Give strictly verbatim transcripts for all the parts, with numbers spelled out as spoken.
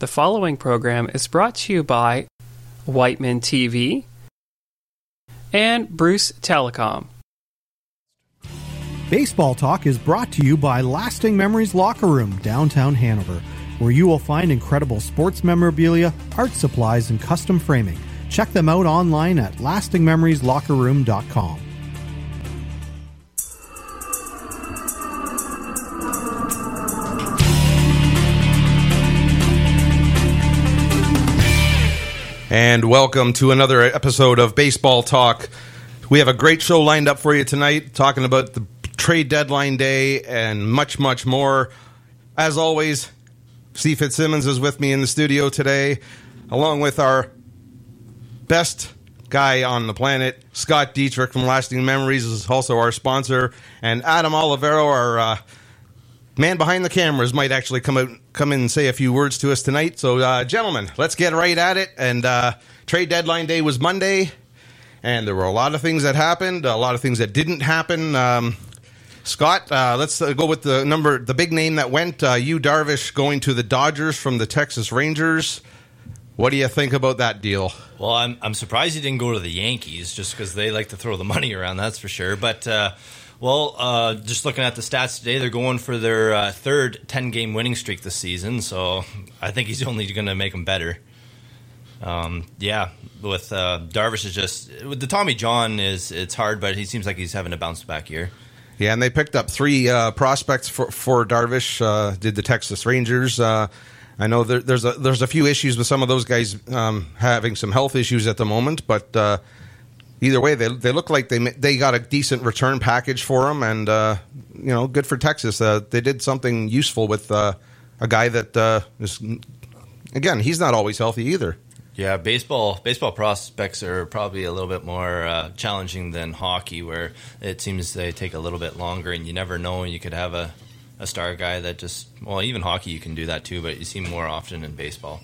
The following program is brought to you by Whiteman T V and Bruce Telecom. Baseball Talk is brought to you by Lasting Memories Locker Room, downtown Hanover, where you will find incredible sports memorabilia, art supplies, and custom framing. Check them out online at lasting memories locker room dot com. And welcome to another episode of Baseball Talk. We have a great show lined up for you tonight, talking about the trade deadline day and much, much more. As always, Steve Fitzsimmons is with me in the studio today, along with our best guy on the planet, Scott Dietrich from Lasting Memories, is also our sponsor, and Adam Olivero, our uh, man behind the cameras, might actually come out, come in and say a few words to us tonight. So, uh, gentlemen, let's get right at it. And uh, trade deadline day was Monday, and there were a lot of things that happened, a lot of things that didn't happen. Um, Scott, uh, let's uh, go with the number, the big name that went. Uh, Yu Darvish going to the Dodgers from the Texas Rangers. What do you think about that deal? Well, I'm I'm surprised he didn't go to the Yankees, just because they like to throw the money around. That's for sure. But uh, well, uh, just looking at the stats today, they're going for their uh, third ten-game winning streak this season. So I think he's only going to make them better. Um, yeah, with uh, Darvish is just with the Tommy John is it's hard, but he seems like he's having a bounce back year. Yeah, and they picked up three uh, prospects for for Darvish. Uh, did the Texas Rangers? Uh, I know there, there's a there's a few issues with some of those guys um, having some health issues at the moment, but uh, either way, they they look like they they got a decent return package for them, and uh, you know, good for Texas. Uh, they did something useful with uh, a guy that uh, is, again, he's not always healthy either. Yeah, baseball baseball prospects are probably a little bit more uh, challenging than hockey, where it seems they take a little bit longer, and you never know. You could have a, a star guy that just, well, even hockey you can do that too, but you see more often in baseball.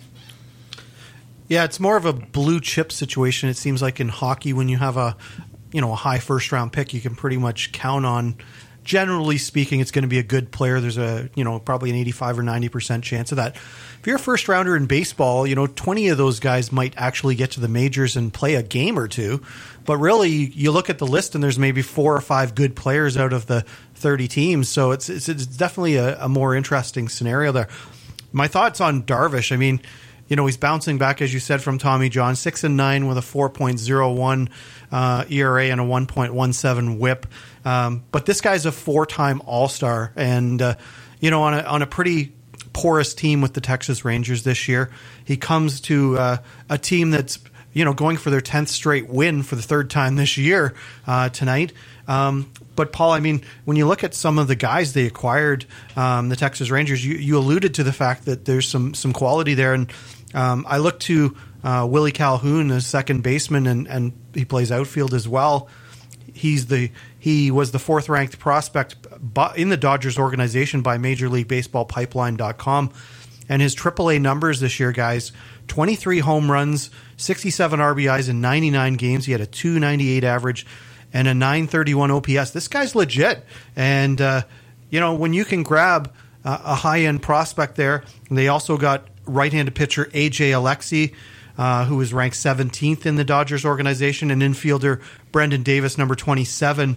Yeah, it's more of a blue chip situation. It seems like in hockey, when you have a, you know, a high first round pick, you can pretty much count on, generally speaking, it's going to be a good player. There's a, you know, probably an eighty-five or ninety percent chance of that. If you're a first rounder in baseball, you know, twenty of those guys might actually get to the majors and play a game or two. But really, you look at the list and there's maybe four or five good players out of the thirty teams. So it's it's, it's definitely a, a more interesting scenario there. My thoughts on Darvish, I mean, you know, he's bouncing back, as you said, from Tommy John, six and nine with a four point oh one uh, E R A and a one point one seven whip. Um, but this guy's a four-time All-Star, and uh, you know, on a on a pretty porous team with the Texas Rangers this year, he comes to uh, a team that's, you know, going for their tenth straight win for the third time this year uh, tonight. Um, but Paul, I mean, when you look at some of the guys they acquired, um, the Texas Rangers, you, you alluded to the fact that there's some some quality there, and um, I look to uh, Willie Calhoun as second baseman, and, and he plays outfield as well. He's the he was the fourth ranked prospect in the Dodgers organization by Major League Baseball Pipeline dot com, and his triple A numbers this year, guys: twenty-three home runs, sixty-seven R B Is in ninety-nine games. He had a two ninety-eight average and a nine thirty-one O P S. This guy's legit, and uh, you know, when you can grab uh, a high end prospect there, and they also got right-handed pitcher A J Alexy, Uh, who is ranked seventeenth in the Dodgers organization, and infielder Brendan Davis, number twenty-seven,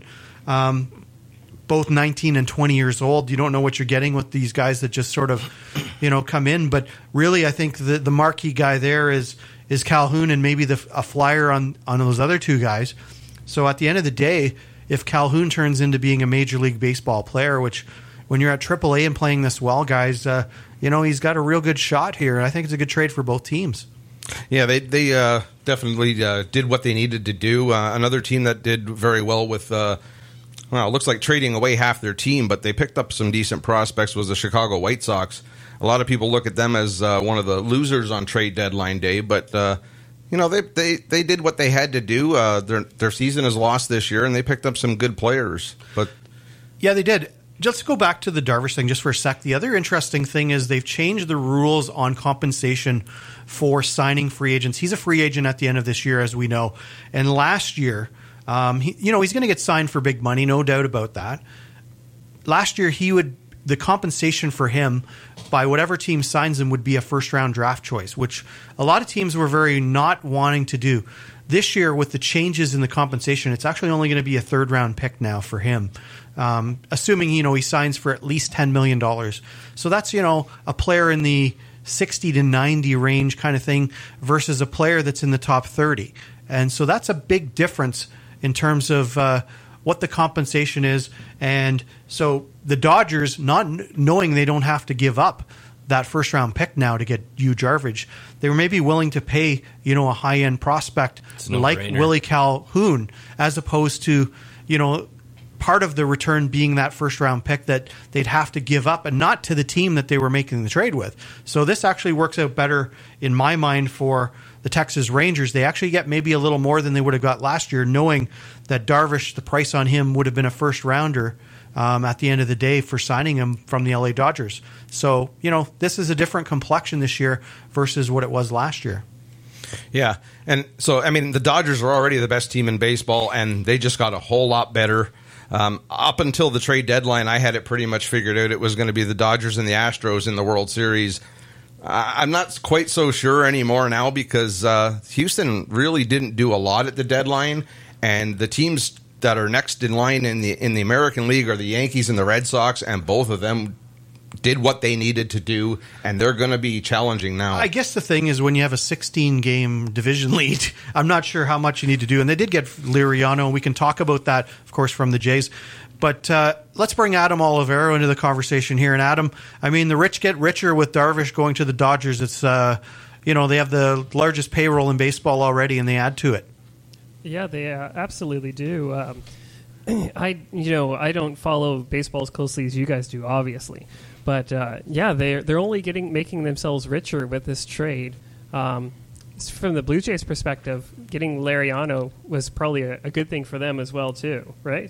um, both nineteen and twenty years old. You don't know what you're getting with these guys that just sort of, you know, come in. But really, I think the, the marquee guy there is is Calhoun, and maybe the, a flyer on, on those other two guys. So at the end of the day, if Calhoun turns into being a Major League Baseball player, which when you're at triple A and playing this well, guys, uh, you know, he's got a real good shot here. And I think it's a good trade for both teams. Yeah, they they uh, definitely uh, did what they needed to do. Uh, another team that did very well with, uh, well, it looks like trading away half their team, but they picked up some decent prospects, was the Chicago White Sox. A lot of people look at them as uh, one of the losers on trade deadline day, but, uh, you know, they, they, they did what they had to do. Uh, their, their season is lost this year, and they picked up some good players. But yeah, they did. Just to go back to the Darvish thing just for a sec, the other interesting thing is they've changed the rules on compensation for signing free agents. He's a free agent at the end of this year, as we know. And last year, um, he, you know, he's going to get signed for big money, no doubt about that. Last year, he would the compensation for him by whatever team signs him would be a first-round draft choice, which a lot of teams were very not wanting to do. This year, with the changes in the compensation, it's actually only going to be a third-round pick now for him, um, assuming, you know, he signs for at least ten million dollars. So that's, you know, a player in the sixty to ninety range kind of thing versus a player that's in the top thirty. And so that's a big difference in terms of uh, what the compensation is. And so the Dodgers, not knowing they don't have to give up that first round pick now to get Yu Darvish, they were maybe willing to pay, you know, a high end prospect like Willie Calhoun, as opposed to, you know, part of the return being that first round pick that they'd have to give up, and not to the team that they were making the trade with. So this actually works out better in my mind for the Texas Rangers. They actually get maybe a little more than they would have got last year, knowing that Darvish, the price on him would have been a first rounder um, at the end of the day for signing him from the L A Dodgers. So, you know, this is a different complexion this year versus what it was last year. Yeah. And so, I mean, the Dodgers are already the best team in baseball, and they just got a whole lot better. Um, up until the trade deadline, I had it pretty much figured out. It was going to be the Dodgers and the Astros in the World Series. Uh, I'm not quite so sure anymore now, because uh, Houston really didn't do a lot at the deadline, and the teams that are next in line in the in the American League are the Yankees and the Red Sox, and both of them did what they needed to do, and they're going to be challenging now. I guess the thing is, when you have a sixteen-game division lead, I'm not sure how much you need to do. And they did get Liriano, and we can talk about that, of course, from the Jays. But uh, let's bring Adam Olivero into the conversation here. And Adam, I mean, the rich get richer with Darvish going to the Dodgers. It's, uh, you know, they have the largest payroll in baseball already, and they add to it. Yeah, they uh, absolutely do. Um, I, you know, I don't follow baseball as closely as you guys do, obviously. But uh, yeah, they're they're only getting making themselves richer with this trade. Um, from the Blue Jays' perspective, getting Liriano was probably a, a good thing for them as well, too, right?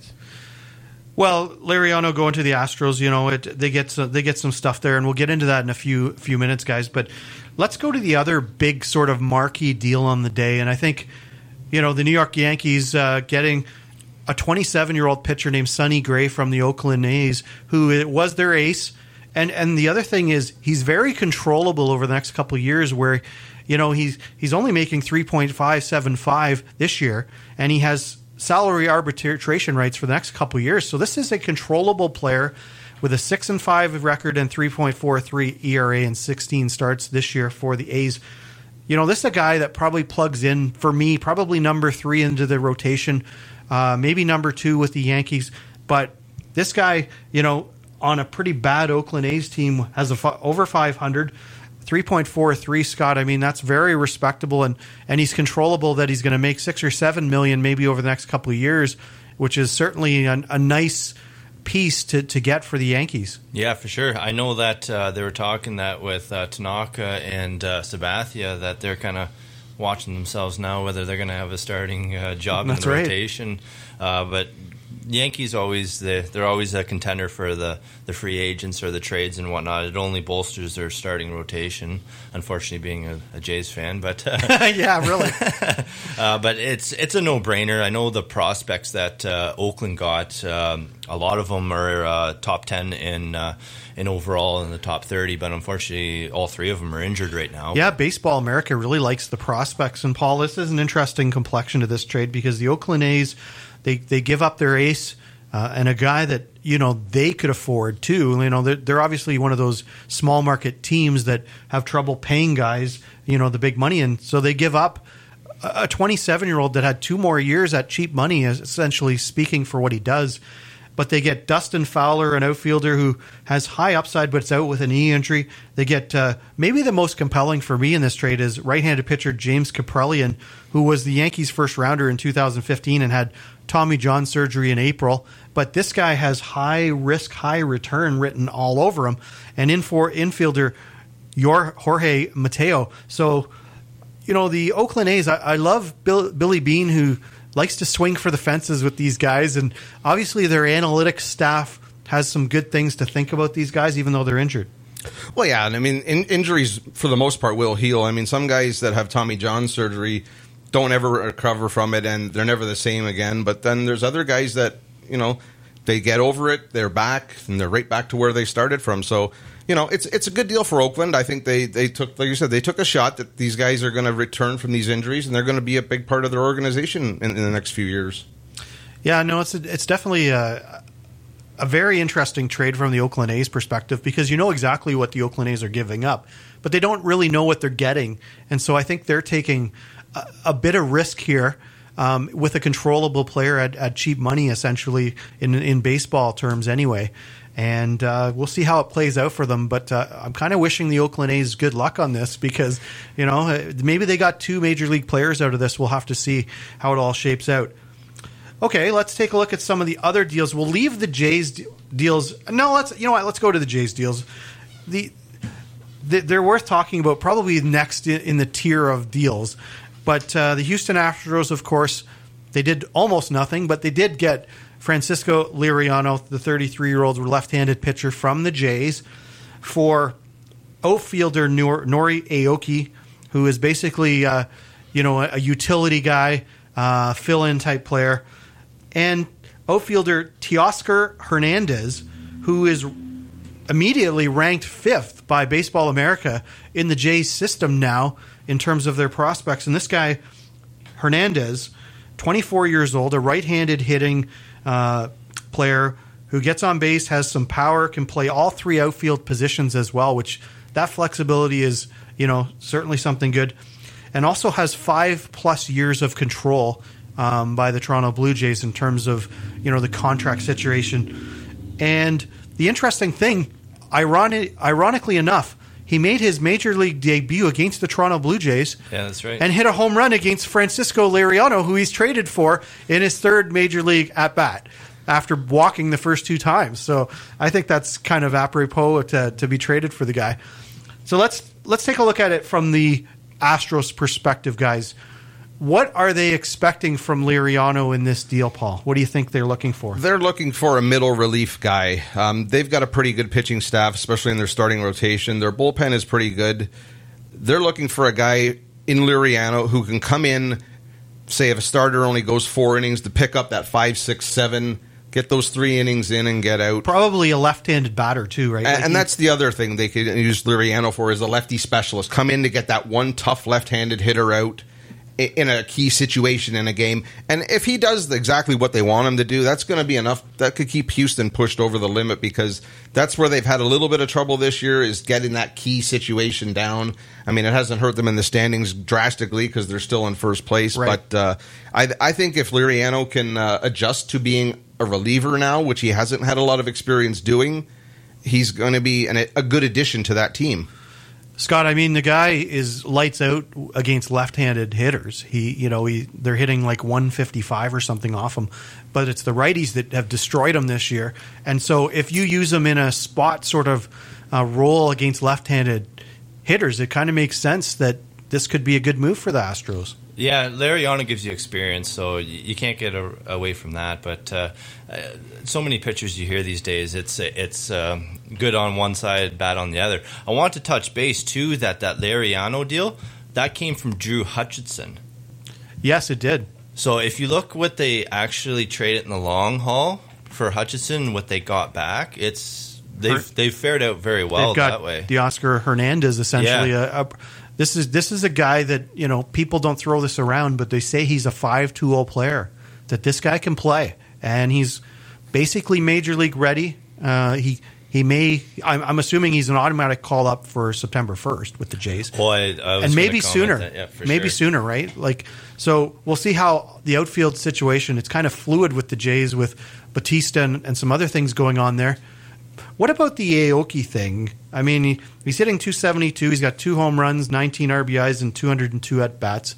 Well, Liriano going to the Astros, you know, it, they get some, they get some stuff there, and we'll get into that in a few few minutes, guys. But let's go to the other big sort of marquee deal on the day, and I think, you know, the New York Yankees uh, getting a twenty-seven-year-old pitcher named Sonny Gray from the Oakland A's, who was their ace. And and the other thing is, he's very controllable over the next couple of years, where, you know, he's he's only making three point five seven five this year, and he has salary arbitration rights for the next couple of years. So this is a controllable player with a six and five record and three point four three E R A and sixteen starts this year for the A's. You know, this is a guy that probably plugs in, for me, probably number three into the rotation, uh, maybe number two with the Yankees. But this guy, you know, on a pretty bad Oakland A's team, has a f- over five hundred, three point four three, Scott. I mean, that's very respectable, and, and he's controllable that he's going to make six or seven million maybe over the next couple of years, which is certainly a, a nice piece to, to get for the Yankees. Yeah, for sure. I know that uh, they were talking that with uh, Tanaka and uh, Sabathia, that they're kind of watching themselves now whether they're going to have a starting uh, job That's in the right. rotation. Uh, but Yankees always they're, they're always a contender for the, the free agents or the trades and whatnot. It only bolsters their starting rotation. Unfortunately, being a, a Jays fan, but uh, yeah, really. uh, but it's it's a no brainer. I know the prospects that uh, Oakland got. Um, a lot of them are uh, top ten in uh, in overall in the top thirty, but unfortunately, all three of them are injured right now. Yeah, Baseball America really likes the prospects, and Paul, this is an interesting complexion to this trade, because the Oakland A's, They they give up their ace uh, and a guy that, you know, they could afford too. You know, they're, they're obviously one of those small market teams that have trouble paying guys, you know, the big money, and so they give up a twenty-seven-year-old that had two more years at cheap money, essentially speaking, for what he does. But they get Dustin Fowler, an outfielder who has high upside but it's out with a knee injury. They get uh, maybe the most compelling for me in this trade is right-handed pitcher James Kaprielian, who was the Yankees' first rounder in two thousand fifteen and had Tommy John surgery in April. But this guy has high risk, high return written all over him. And in for infielder your Jorge Mateo. So, you know, the Oakland A's, I, I love Bill, Billy Beane, who likes to swing for the fences with these guys, and obviously their analytics staff has some good things to think about these guys, even though they're injured. Well, yeah, and I mean, in, injuries for the most part will heal. I mean, some guys that have Tommy John surgery don't ever recover from it, and they're never the same again. But then there's other guys that, you know, they get over it, they're back, and they're right back to where they started from. So, you know, it's it's a good deal for Oakland. I think they, they took, like you said, they took a shot that these guys are going to return from these injuries, and they're going to be a big part of their organization in, in the next few years. Yeah, no, it's a, it's definitely a, a very interesting trade from the Oakland A's perspective, because you know exactly what the Oakland A's are giving up, but they don't really know what they're getting. And so I think they're taking a, a bit of risk here. Um, with a controllable player at, at cheap money, essentially, in in baseball terms anyway. And uh, we'll see how it plays out for them. But uh, I'm kind of wishing the Oakland A's good luck on this, because, you know, maybe they got two major league players out of this. We'll have to see how it all shapes out. Okay, let's take a look at some of the other deals. We'll leave the Jays deals. No, let's, you know what, let's go to the Jays deals. The, the They're worth talking about, probably next in, in the tier of deals. But uh, the Houston Astros, of course, they did almost nothing, but they did get Francisco Liriano, the thirty-three-year-old left-handed pitcher from the Jays, for outfielder Nor- Nori Aoki, who is basically uh, you know, a, a utility guy, uh, fill-in type player, and outfielder Teoscar Hernandez, who is immediately ranked fifth by Baseball America in the Jays system now, in terms of their prospects. And this guy, Hernandez, twenty-four years old, a right-handed hitting uh, player who gets on base, has some power, can play all three outfield positions as well, which that flexibility is, you know, certainly something good. And also has five-plus years of control um, by the Toronto Blue Jays in terms of, you know, the contract situation. And the interesting thing, ironic, ironically enough, he made his major league debut against the Toronto Blue Jays. Yeah, that's right. And hit a home run against Francisco Liriano, who he's traded for in his third major league at-bat after walking the first two times. So I think that's kind of apropos to, to be traded for the guy. So let's let's take a look at it from the Astros perspective, guys. What are they expecting from Liriano in this deal, Paul? What do you think they're looking for? They're looking for a middle relief guy. Um, they've got a pretty good pitching staff, especially in their starting rotation. Their bullpen is pretty good. They're looking for a guy in Liriano who can come in, say if a starter only goes four innings, to pick up that five, six, seven, get those three innings in and get out. Probably a left-handed batter too, right? And, like and he, that's the other thing they could use Liriano for, is a lefty specialist. Come in to get that one tough left-handed hitter out in a key situation in a game. And if he does exactly what they want him to do, that's going to be enough. That could keep Houston pushed over the limit, because that's where they've had a little bit of trouble this year, is getting that key situation down. I mean, it hasn't hurt them in the standings drastically because they're still in first place. Right. But uh, I, I think if Liriano can uh, adjust to being a reliever now, which he hasn't had a lot of experience doing, he's going to be an, a good addition to that team. Scott, I mean, the guy is lights out against left-handed hitters. He, you know, he they're hitting like one fifty-five or something off him, but it's the righties that have destroyed him this year. And so, if you use him in a spot sort of uh, role against left-handed hitters, it kind of makes sense that this could be a good move for the Astros. Yeah, Liriano gives you experience, so you can't get a, away from that. But uh, uh, so many pitchers you hear these days, it's it's uh, good on one side, bad on the other. I want to touch base, too, that that Liriano deal, that came from Drew Hutchison. Yes, it did. So if you look what they actually traded in the long haul for Hutchison, what they got back, it's they've, they've fared out very well They've got that way. Teoscar Hernandez, essentially, Yeah. a, a This is this is a guy that, you know, people don't throw this around, but they say he's a five two player, that this guy can play, and he's basically major league ready. Uh, he he may I'm, I'm assuming he's an automatic call up for September first with the Jays. Well, I, I was and maybe gonna comment sooner, that, yeah, for maybe sure. sooner, right? Like, so we'll see how the outfield situation. It's kind of fluid with the Jays, with Batista and, and some other things going on there. What about the Aoki thing? I mean, he, he's hitting two seventy-two. He's got two home runs, nineteen R B Is, and two hundred two at-bats.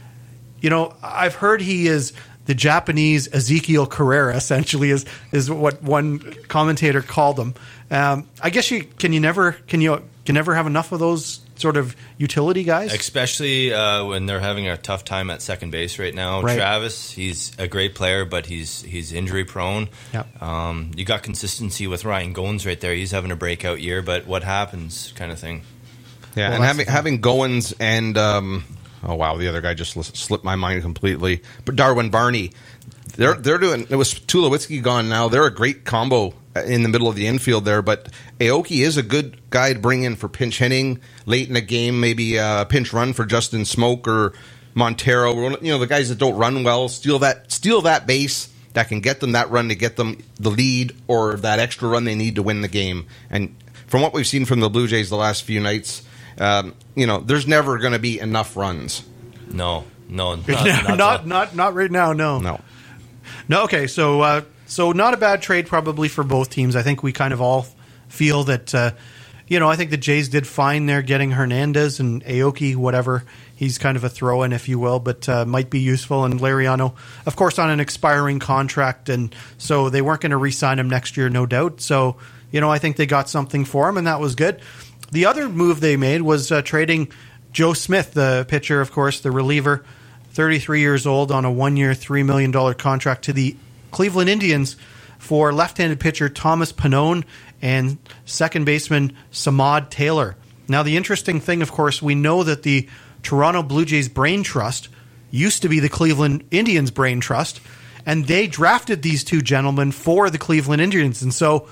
You know, I've heard he is the Japanese Ezekiel Carrera, essentially, is is what one commentator called him. Um, I guess you can you never can you can never have enough of those sort of utility guys, especially uh, when they're having a tough time at second base right now. Right. Travis, he's a great player, but he's he's injury prone. Yep. Um, you got consistency with Ryan Goins right there. He's having a breakout year, but what happens, kind of thing. Yeah, Well, and that's having the- having Goins and um, oh wow, the other guy just slipped my mind completely. But Darwin Barney, they're they're doing. It was Tulowitzki gone now. They're a great combo in the middle of the infield there. But Aoki is a good guy to bring in for pinch hitting late in the game. Maybe a pinch run for Justin Smoke or Montero. You know, the guys that don't run well, steal that steal that base that can get them that run to get them the lead or that extra run they need to win the game. And from what we've seen from the Blue Jays the last few nights, um, you know, there's never going to be enough runs. No, no, not not, not, not not not right now. No, No. no. Okay, so uh, so not a bad trade probably for both teams. I think we kind of all feel that. Uh, you know, I think the Jays did fine there getting Hernandez and Aoki, whatever. He's kind of a throw-in, if you will, but uh, might be useful. And Lariano, of course, on an expiring contract, and so they weren't going to re-sign him next year, no doubt. So, you know, I think they got something for him, and that was good. The other move they made was uh, trading Joe Smith, the pitcher, of course, the reliever, thirty-three years old, on a one-year, three million dollars contract to the Cleveland Indians for left-handed pitcher Thomas Pannone and second baseman Samad Taylor. Now, the interesting thing, of course, we know that the Toronto Blue Jays Brain Trust used to be the Cleveland Indians Brain Trust, and they drafted these two gentlemen for the Cleveland Indians. And so,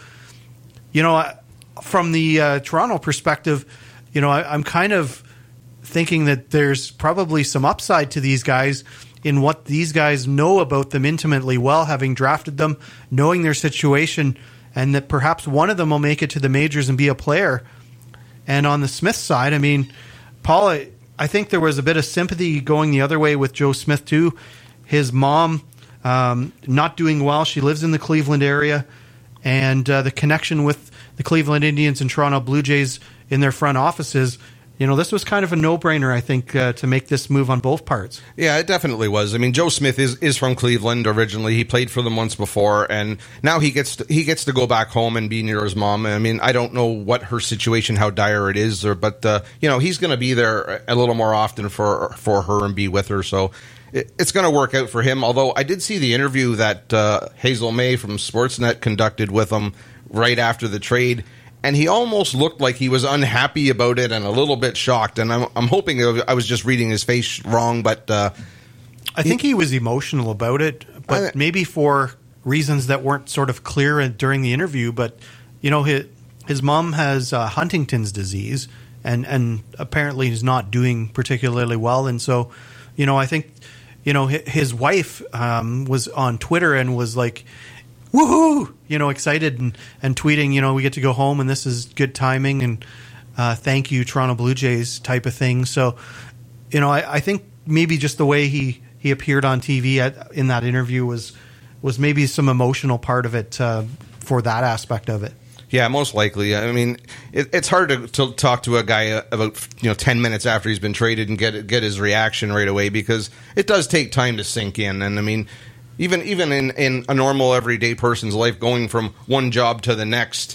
you know, from the uh, Toronto perspective, you know, I, I'm kind of thinking that there's probably some upside to these guys in what these guys know about them intimately well, having drafted them, knowing their situation, and that perhaps one of them will make it to the majors and be a player. And on the Smith side, I mean, Paul, I, I think there was a bit of sympathy going the other way with Joe Smith, too. His mom um, not doing well. She lives in the Cleveland area. And uh, the connection with the Cleveland Indians and Toronto Blue Jays in their front offices, you know, this was kind of a no-brainer, I think, uh, to make this move on both parts. Yeah, it definitely was. I mean, Joe Smith is, is from Cleveland originally. He played for them once before, and now he gets to, he gets to go back home and be near his mom. I mean, I don't know what her situation, how dire it is, or but uh, you know, he's going to be there a little more often for for her and be with her. So it, it's going to work out for him. Although I did see the interview that uh, Hazel May from Sportsnet conducted with him right after the trade. And he almost looked like he was unhappy about it and a little bit shocked. And I'm, I'm hoping I was just reading his face wrong, but uh, I think he was emotional about it, but I, maybe for reasons that weren't sort of clear during the interview. But you know, his his mom has uh, Huntington's disease, and and apparently is not doing particularly well. And so, you know, I think you know his wife um, was on Twitter and was like, woohoo, you know, excited and, and tweeting, you know, we get to go home and this is good timing and uh, thank you, Toronto Blue Jays type of thing. So, you know, I, I think maybe just the way he, he appeared on T V at, in that interview was was maybe some emotional part of it uh, for that aspect of it. Yeah, most likely. I mean, it, it's hard to, to talk to a guy about you know ten minutes after he's been traded and get get his reaction right away because it does take time to sink in. And I mean, Even even in, in a normal everyday person's life, going from one job to the next,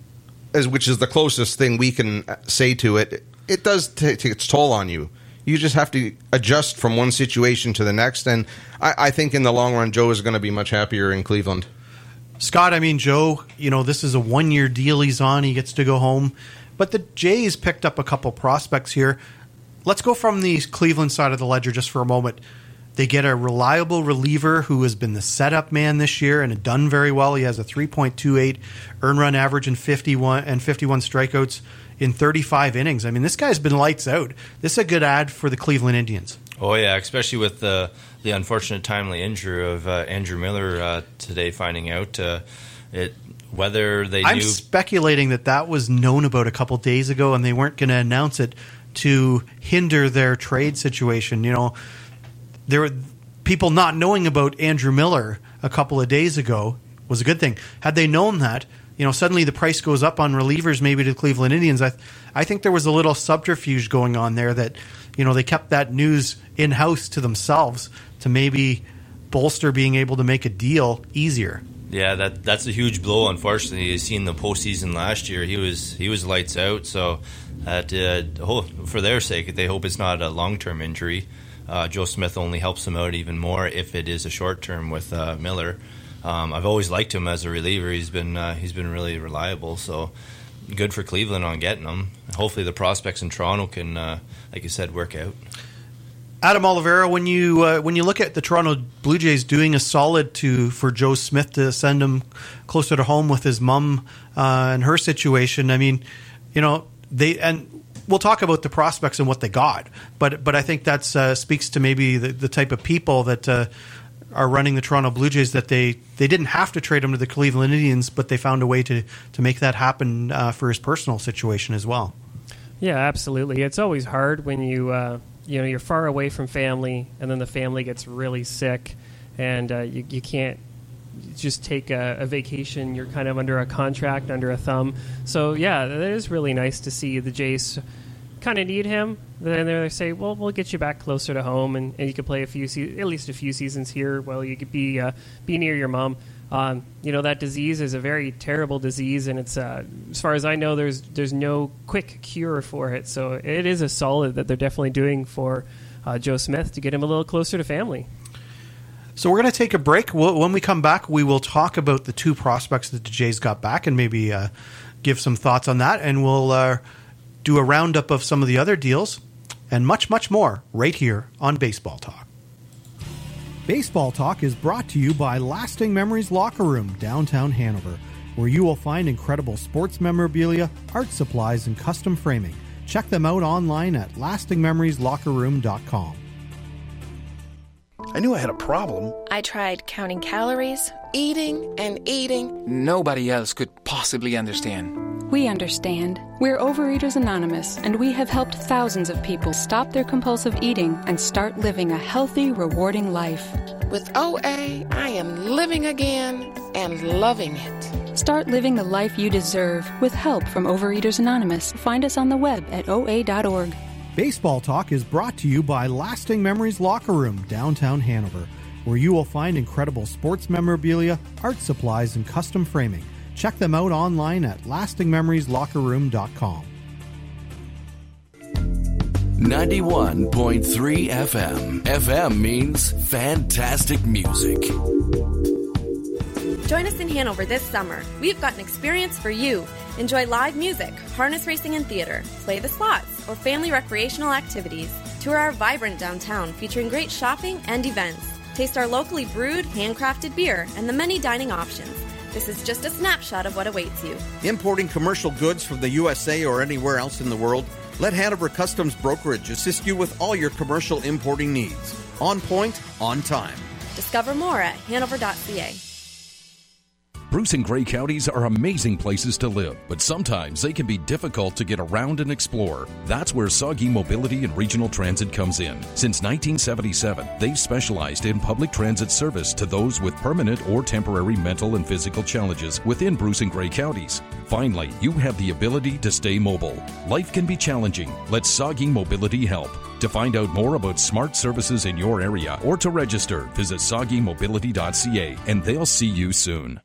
as which is the closest thing we can say to it, it does take its toll on you. You just have to adjust from one situation to the next, and I, I think in the long run, Joe is going to be much happier in Cleveland. Scott, I mean, Joe, you know, this is a one-year deal he's on. He gets to go home. But the Jays picked up a couple prospects here. Let's go from the Cleveland side of the ledger just for a moment. They get a reliable reliever who has been the setup man this year and had done very well. He has a three point two eight earned run average and fifty-one and fifty-one strikeouts in thirty-five innings. I mean, this guy's been lights out. This is a good ad for the Cleveland Indians. Oh yeah, especially with the the unfortunate timely injury of uh, Andrew Miller uh, today. Finding out uh, it whether they I'm knew. speculating that that was known about a couple days ago, and they weren't going to announce it to hinder their trade situation. You know. There were people not knowing about Andrew Miller a couple of days ago was a good thing. Had they known that, you know, suddenly the price goes up on relievers maybe to the Cleveland Indians. I I think there was a little subterfuge going on there that, you know, they kept that news in-house to themselves to maybe bolster being able to make a deal easier. Yeah, that that's a huge blow. Unfortunately, you seen the postseason last year. He was he was lights out. So, that uh, oh, for their sake, they hope it's not a long-term injury. Uh, Joe Smith only helps him out even more if it is a short term with uh, Miller. Um, I've always liked him as a reliever. He's been uh, he's been really reliable. So good for Cleveland on getting him. Hopefully the prospects in Toronto can, uh, like you said, work out. Adam Oliveira, when you uh, when you look at the Toronto Blue Jays doing a solid to for Joe Smith to send him closer to home with his mom uh, and her situation, I mean, you know, they and we'll talk about the prospects and what they got, but but I think that uh, speaks to maybe the, the type of people that uh, are running the Toronto Blue Jays, that they, they didn't have to trade him to the Cleveland Indians, but they found a way to to make that happen uh, for his personal situation as well. Yeah, absolutely. It's always hard when you. Uh You know, you're far away from family, and then the family gets really sick, and uh, you, you can't just take a, a vacation. You're kind of under a contract, under a thumb. So, yeah, it is really nice to see the Jays kind of need him. Then they say, well, we'll get you back closer to home, and, and you can play a few, se- at least a few seasons here while you could be uh, be near your mom. Um, you know, that disease is a very terrible disease, and it's uh, as far as I know, there's there's no quick cure for it. So it is a solid that they're definitely doing for uh, Joe Smith to get him a little closer to family. So we're going to take a break. We'll, when we come back, we will talk about the two prospects that the Jays got back and maybe uh, give some thoughts on that, and we'll uh, do a roundup of some of the other deals and much, much more right here on Baseball Talk. Baseball Talk is brought to you by Lasting Memories Locker Room, downtown Hanover, where you will find incredible sports memorabilia, art supplies, and custom framing. Check them out online at lasting memories locker room dot com. I knew I had a problem. I tried counting calories, eating and eating. Nobody else could possibly understand. We understand. We're Overeaters Anonymous, and we have helped thousands of people stop their compulsive eating and start living a healthy, rewarding life. With O A, I am living again and loving it. Start living the life you deserve with help from Overeaters Anonymous. Find us on the web at O A dot org. Baseball Talk is brought to you by Lasting Memories Locker Room, downtown Hanover, where you will find incredible sports memorabilia, art supplies, and custom framing. Check them out online at lasting memories locker room dot com. ninety-one point three F M. F M means fantastic music. Join us in Hanover this summer. We've got an experience for you. Enjoy live music, harness racing and theater, play the slots, or family recreational activities. Tour our vibrant downtown featuring great shopping and events. Taste our locally brewed, handcrafted beer and the many dining options. This is just a snapshot of what awaits you. Importing commercial goods from the U S A or anywhere else in the world? Let Hanover Customs Brokerage assist you with all your commercial importing needs. On point, on time. Discover more at hanover dot c a. Bruce and Gray counties are amazing places to live, but sometimes they can be difficult to get around and explore. That's where Saugeen Mobility and Regional Transit comes in. Since nineteen seventy-seven, they've specialized in public transit service to those with permanent or temporary mental and physical challenges within Bruce and Gray counties. Finally, you have the ability to stay mobile. Life can be challenging. Let Saugeen Mobility help. To find out more about smart services in your area or to register, visit saugeen mobility dot c a and they'll see you soon.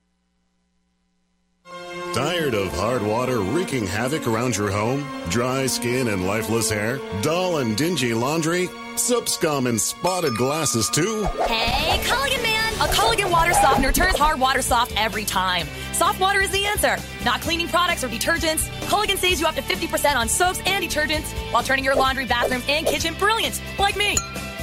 Tired of hard water wreaking havoc around your home? Dry skin and lifeless hair? Dull and dingy laundry? Soap scum and spotted glasses too? Hey, Culligan Man! A Culligan water softener turns hard water soft every time. Soft water is the answer. Not cleaning products or detergents. Culligan saves you up to fifty percent on soaps and detergents while turning your laundry, bathroom, and kitchen brilliant, like me.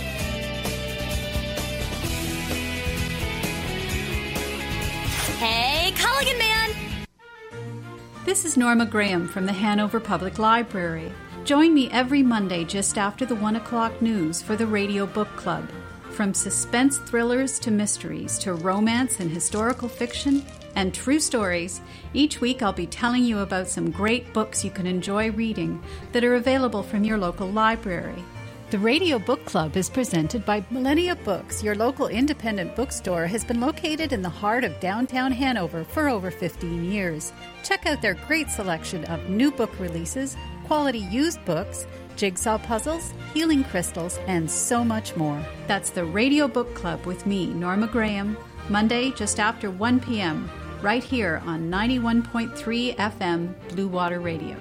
Hey, Culligan Man! This is Norma Graham from the Hanover Public Library. Join me every Monday just after the one o'clock news for the Radio Book Club. From suspense thrillers to mysteries to romance and historical fiction and true stories, each week I'll be telling you about some great books you can enjoy reading that are available from your local library. The Radio Book Club is presented by Millennia Books. Your local independent bookstore has been located in the heart of downtown Hanover for over fifteen years. Check out their great selection of new book releases, quality used books, jigsaw puzzles, healing crystals, and so much more. That's the Radio Book Club with me, Norma Graham, Monday just after one p.m., right here on ninety-one point three F M Blue Water Radio.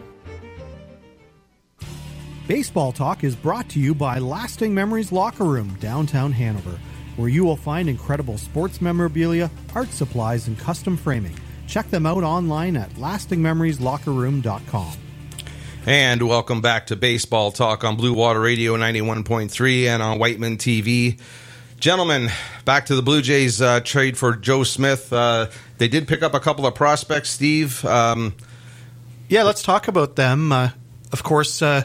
Baseball Talk is brought to you by Lasting Memories Locker Room, downtown Hanover, where you will find incredible sports memorabilia, art supplies, and custom framing. Check them out online at lasting memories locker room dot com. And welcome back to Baseball Talk on Blue Water Radio ninety-one point three and on Whiteman T V. Gentlemen, back to the Blue Jays uh, trade for Joe Smith. Uh, they did pick up a couple of prospects, Steve. Um, yeah, let's talk about them. Uh, of course, uh,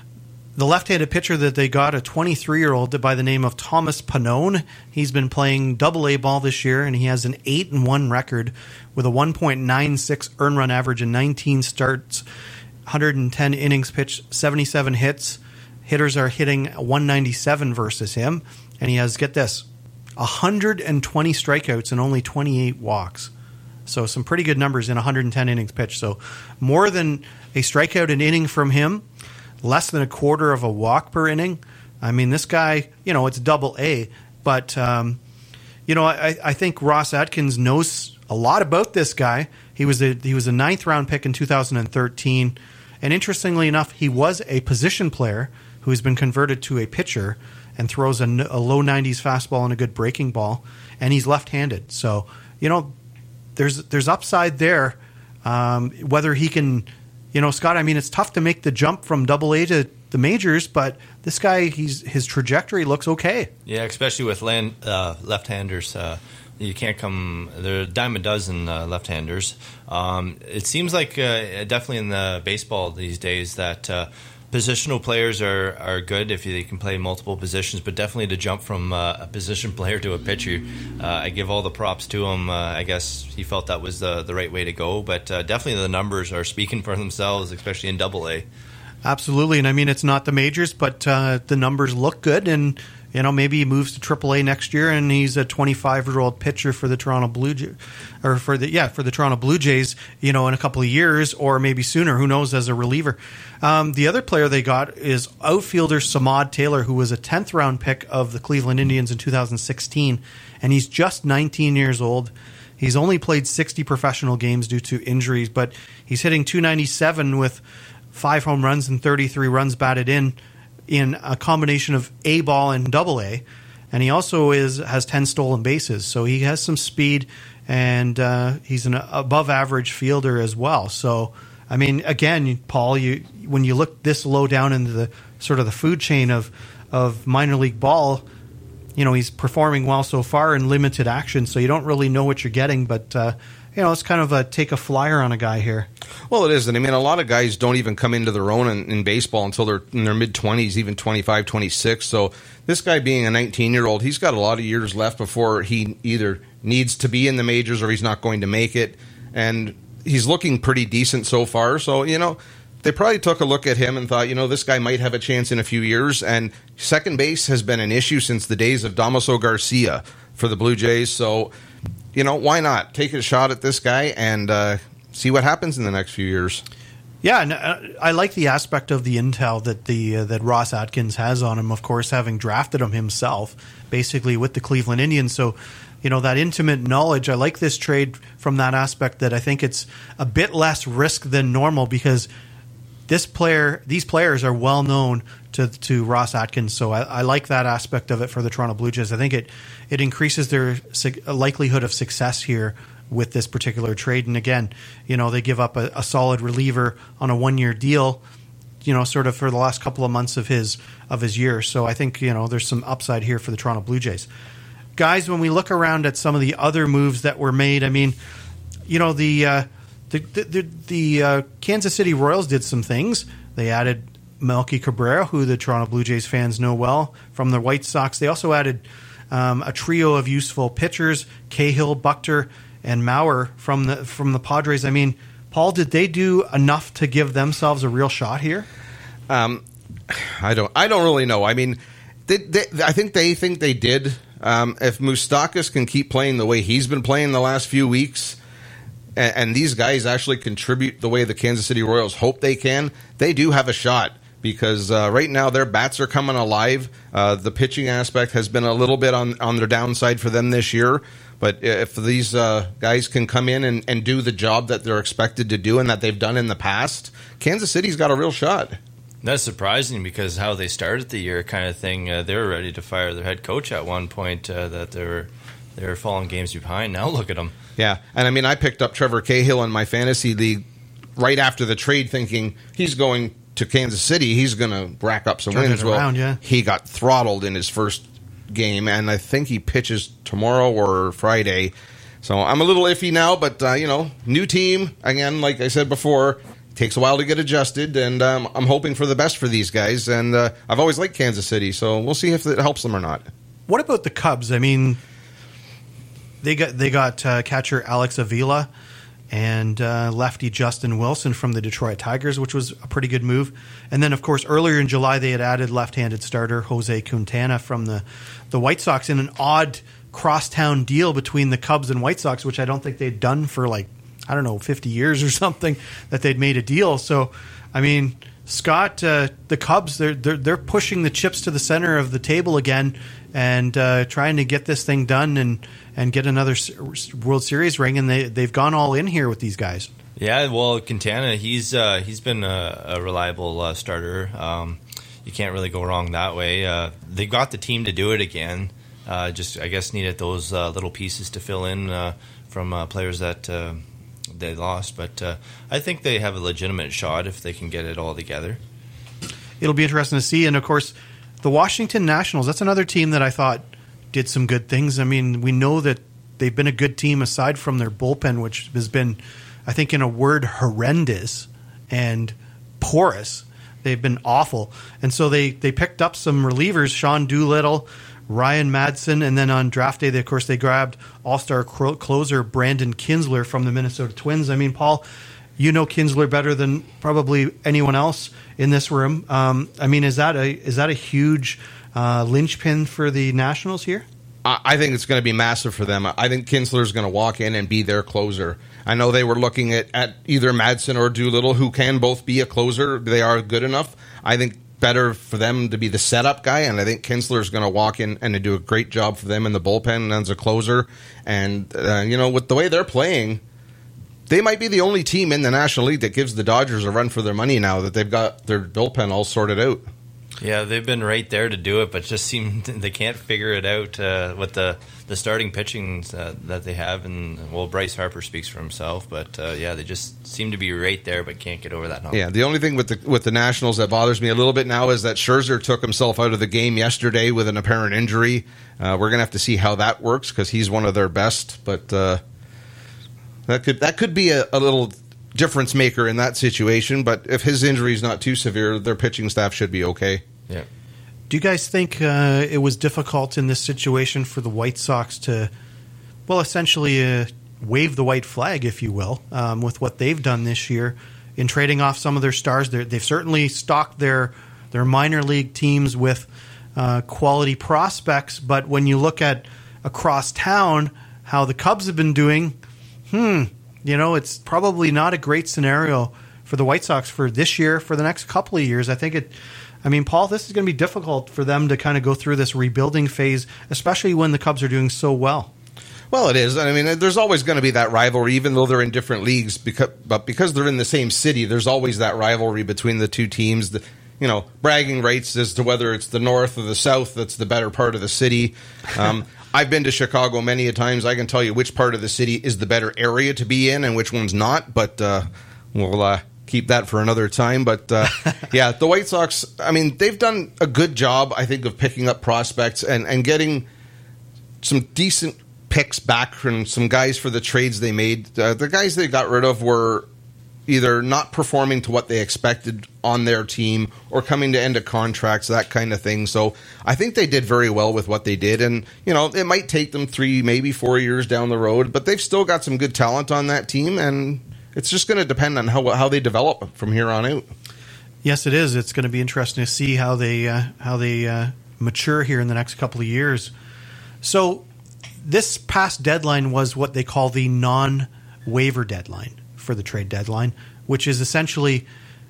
the left-handed pitcher that they got, a twenty-three-year-old by the name of Thomas Pannone. He's been playing double-A ball this year, and he has an eight and one record with a one point nine six earned run average in nineteen starts, one hundred ten innings pitched, seventy-seven hits. Hitters are hitting one ninety-seven versus him. And he has, get this, one hundred twenty strikeouts and only twenty-eight walks. So some pretty good numbers in one hundred ten innings pitched. So more than a strikeout an inning from him, less than a quarter of a walk per inning. I mean, this guy, you know, it's double A. But, um, you know, I, I think Ross Atkins knows a lot about this guy. He was a, he was a ninth round pick in two thousand thirteen. And interestingly enough, he was a position player who has been converted to a pitcher and throws a, a low nineties fastball and a good breaking ball, and he's left-handed. So, you know, there's there's upside there. Um, whether he can, you know, Scott, I mean, it's tough to make the jump from double A to the majors, but this guy, he's his trajectory looks okay. Yeah, especially with land, uh, left-handers. Uh, you can't come, there are a dime a dozen uh, left-handers. Um, it seems like uh, definitely in the baseball these days that uh, positional players are, are good if they can play multiple positions, but definitely to jump from uh, a position player to a pitcher, uh, I give all the props to him. Uh, I guess he felt that was the, the right way to go, but uh, definitely the numbers are speaking for themselves, especially in double A. Absolutely, and I mean, it's not the majors, but uh, the numbers look good, and you know, maybe he moves to triple A next year, and he's a twenty-five-year-old pitcher for the Toronto Blue Jays, or for the yeah for the Toronto Blue Jays. You know, in a couple of years, or maybe sooner. Who knows? As a reliever, um, the other player they got is outfielder Samad Taylor, who was a tenth-round pick of the Cleveland Indians in two thousand sixteen, and he's just nineteen years old. He's only played sixty professional games due to injuries, but he's hitting two ninety-seven with five home runs and thirty-three runs batted in. in a combination of A ball and double A, and he also is has ten stolen bases, so he has some speed, and uh, he's an above average fielder as well. So, I mean, again, Paul, you when you look this low down into the sort of the food chain of of minor league ball, you know, he's performing well so far in limited action, so you don't really know what you're getting, but uh, you know, it's kind of a take a flyer on a guy here. Well, it is. And I mean, a lot of guys don't even come into their own in, in baseball until they're in their mid-twenties, even twenty-five, twenty-six. So this guy being a nineteen-year-old, he's got a lot of years left before he either needs to be in the majors or he's not going to make it. And he's looking pretty decent so far. So, you know, they probably took a look at him and thought, you know, this guy might have a chance in a few years. And second base has been an issue since the days of Damaso Garcia for the Blue Jays. So, you know, why not take a shot at this guy and uh, see what happens in the next few years? Yeah, and uh, I like the aspect of the intel that the uh, that Ross Atkins has on him. Of course, having drafted him himself, basically with the Cleveland Indians. So, you know, that intimate knowledge. I like this trade from that aspect. That I think it's a bit less risk than normal because this player, these players are well known to to Ross Atkins. So I, I like that aspect of it for the Toronto Blue Jays. I think it it increases their su- likelihood of success here with this particular trade. And again, you know, they give up a, a solid reliever on a one-year deal, you know, sort of for the last couple of months of his of his year. So I think, you know, there's some upside here for the Toronto Blue Jays. Guys, when we look around at some of the other moves that were made, I mean, you know, the uh, the the, the, the uh, Kansas City Royals did some things. They added Melky Cabrera, who the Toronto Blue Jays fans know well from the White Sox. They also added um, a trio of useful pitchers, Cahill, Buchter, and Mauer from the from the Padres. I mean, Paul, did they do enough to give themselves a real shot here? Um, I don't. I don't really know. I mean, they, they, I think they think they did. Um, if Moustakas can keep playing the way he's been playing the last few weeks, and, and these guys actually contribute the way the Kansas City Royals hope they can, they do have a shot. Because uh, right now their bats are coming alive. Uh, the pitching aspect has been a little bit on, on their downside for them this year. But if these uh, guys can come in and, and do the job that they're expected to do and that they've done in the past, Kansas City's got a real shot. That's surprising because how they started the year kind of thing, uh, they were ready to fire their head coach at one point, uh, that they were, they were falling games behind. Now look at them. Yeah, and I mean, I picked up Trevor Cahill in my fantasy league right after the trade thinking he's going to Kansas City, he's going to rack up some Turn wins. it Well, around, yeah. he got throttled in his first game, and I think he pitches tomorrow or Friday. So I'm a little iffy now, but, uh, you know, new team. Again, like I said before, takes a while to get adjusted, and um, I'm hoping for the best for these guys. And uh, I've always liked Kansas City, so we'll see if it helps them or not. What about the Cubs? I mean, they got they got uh, catcher Alex Avila and uh, lefty Justin Wilson from the Detroit Tigers, which was a pretty good move. And then, of course, earlier in July, they had added left-handed starter Jose Quintana from the, the White Sox in an odd crosstown deal between the Cubs and White Sox, which I don't think they'd done for, like, I don't know, fifty years or something, that they'd made a deal. So, I mean, Scott, uh, the Cubs, they're, they're, they're pushing the chips to the center of the table again and uh, trying to get this thing done and, and get another World Series ring, and they, they've gone all in here with these guys. Yeah, well, Quintana, he's uh, he's been a, a reliable uh, starter. Um, you can't really go wrong that way. Uh, they got the team to do it again. Uh, just, I guess, needed those uh, little pieces to fill in uh, from uh, players that uh, they lost. But uh, I think they have a legitimate shot if they can get it all together. It'll be interesting to see. And, of course, the Washington Nationals, that's another team that I thought did some good things. I mean, we know that they've been a good team aside from their bullpen, which has been, I think, in a word, horrendous and porous. They've been awful. And so they, they picked up some relievers, Sean Doolittle, Ryan Madsen, and then on draft day, they, of course, they grabbed all-star cro- closer Brandon Kinsler from the Minnesota Twins. I mean, Paul, you know Kinsler better than probably anyone else in this room. Um, I mean, is that a is that a huge uh, linchpin for the Nationals here? I think it's going to be massive for them. I think Kinsler's going to walk in and be their closer. I know they were looking at, at either Madsen or Doolittle, who can both be a closer. They are good enough. I think better for them to be the setup guy, and I think Kinsler's going to walk in and do a great job for them in the bullpen as a closer. And, uh, you know, with the way they're playing, they might be the only team in the National League that gives the Dodgers a run for their money now that they've got their bullpen all sorted out. Yeah, they've been right there to do it, but just seem they can't figure it out uh, with the, the starting pitching uh, that they have. And well, Bryce Harper speaks for himself, but uh, yeah, they just seem to be right there, but can't get over that hump. Yeah, the only thing with the with the Nationals that bothers me a little bit now is that Scherzer took himself out of the game yesterday with an apparent injury. Uh, we're gonna have to see how that works because he's one of their best, but uh, that could that could be a, a little difference maker in that situation, but if his injury is not too severe, their pitching staff should be okay. Yeah. Do you guys think uh, it was difficult in this situation for the White Sox to, well, essentially uh, wave the white flag, if you will, um, with what they've done this year in trading off some of their stars? They're, they've certainly stocked their their minor league teams with uh, quality prospects, but when you look at across town how the Cubs have been doing, hmm, you know, it's probably not a great scenario for the White Sox for this year, for the next couple of years. I think it, I mean, Paul, this is going to be difficult for them to kind of go through this rebuilding phase, especially when the Cubs are doing so well. Well, it is. I mean, there's always going to be that rivalry, even though they're in different leagues. Because, but because they're in the same city, there's always that rivalry between the two teams. The, you know, bragging rights as to whether it's the North or the South that's the better part of the city. Um, I've been to Chicago many a times. I can tell you which part of the city is the better area to be in and which one's not. But uh, we'll uh, keep that for another time. But uh, yeah, the White Sox, I mean, they've done a good job, I think, of picking up prospects and, and getting some decent picks back from some guys for the trades they made. Uh, the guys they got rid of were either not performing to what they expected on their team or coming to end of contracts, that kind of thing. So I think they did very well with what they did. And, you know, it might take them three, maybe four years down the road, but they've still got some good talent on that team. And it's just going to depend on how how they develop from here on out. Yes, it is. It's going to be interesting to see how they, uh, how they uh, mature here in the next couple of years. So this past deadline was what they call the non-waiver deadline for the trade deadline, which is essentially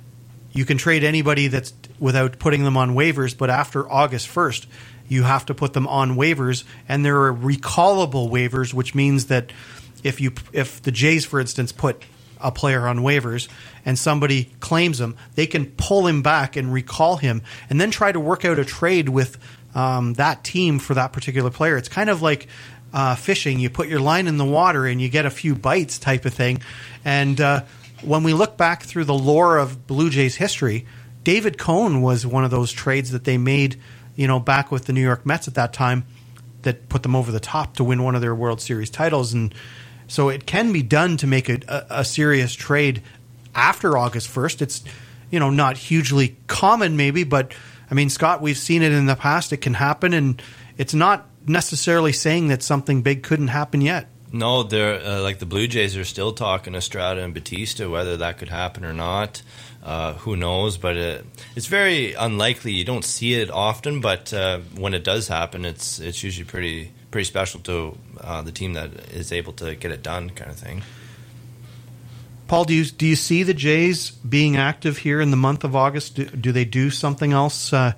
you can trade anybody that's without putting them on waivers, but after August first, you have to put them on waivers, and there are recallable waivers, which means that if you if the Jays, for instance, put a player on waivers and somebody claims him, they can pull him back and recall him and then try to work out a trade with um, that team for that particular player. It's kind of like Uh, fishing. You put your line in the water and you get a few bites type of thing. And uh, when we look back through the lore of Blue Jays history, David Cone was one of those trades that they made, you know, back with the New York Mets at that time that put them over the top to win one of their World Series titles. And so it can be done to make a, a, a serious trade after August first. It's, you know, not hugely common maybe, but I mean, Scott, we've seen it in the past. It can happen, and it's not necessarily saying that something big couldn't happen yet. No, they're uh, like the Blue Jays are still talking Estrada and Batista, whether that could happen or not. Uh, who knows? But it, it's very unlikely. You don't see it often, but uh, when it does happen, it's it's usually pretty pretty special to uh, the team that is able to get it done, kind of thing. Paul, do you do you see the Jays being active here in the month of August? Do, do they do something else uh,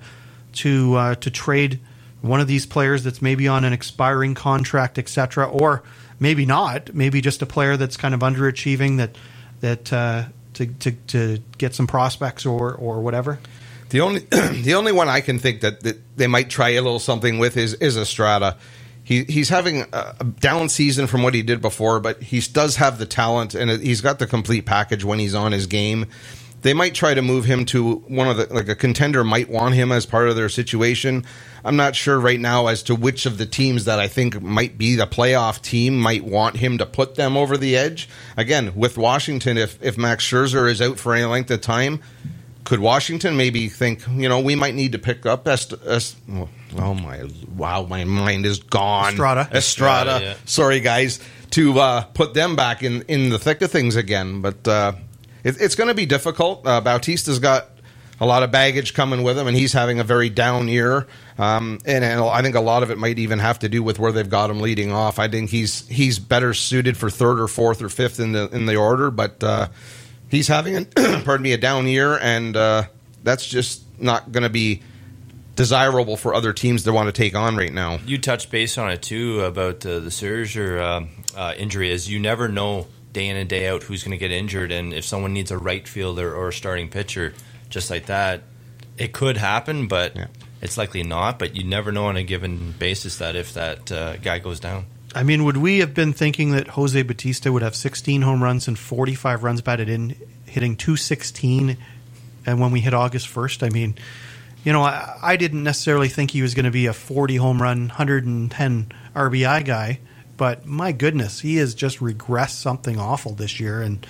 to uh, to trade one of these players that's maybe on an expiring contract, et cetera, or maybe not? Maybe just a player that's kind of underachieving that that uh, to, to to get some prospects or or whatever. The only the only one I can think that, that they might try a little something with is is Estrada. He he's having a down season from what he did before, but he does have the talent and he's got the complete package when he's on his game. They might try to move him to one of the, like a contender might want him as part of their situation. I'm not sure right now as to which of the teams that I think might be the playoff team might want him to put them over the edge. Again, with Washington, if, if Max Scherzer is out for any length of time, could Washington maybe think, you know, we might need to pick up Est- Est- oh my, wow, my mind is gone. Estrada. Estrada. Estrada, yeah. Sorry, guys, to uh, put them back in, in the thick of things again. But uh, it, it's going to be difficult. Uh, Bautista's got a lot of baggage coming with him, and he's having a very down year. Um, and, and I think a lot of it might even have to do with where they've got him leading off. I think he's he's better suited for third or fourth or fifth in the in the order, but uh, he's having, a, pardon me, a down year, and uh, that's just not going to be desirable for other teams that want to take on right now. You touched base on it too about uh, the Scherzer uh, uh, injury. As you never know day in and day out who's going to get injured, and if someone needs a right fielder or a starting pitcher, just like that, it could happen, but yeah. It's likely not. But you never know on a given basis that if that uh, guy goes down. I mean, would we have been thinking that Jose Bautista would have sixteen home runs and forty-five runs batted in, hitting two sixteen, and when we hit August first? I mean, you know, I, I didn't necessarily think he was going to be a forty home run, one hundred ten R B I guy, but my goodness, he has just regressed something awful this year. And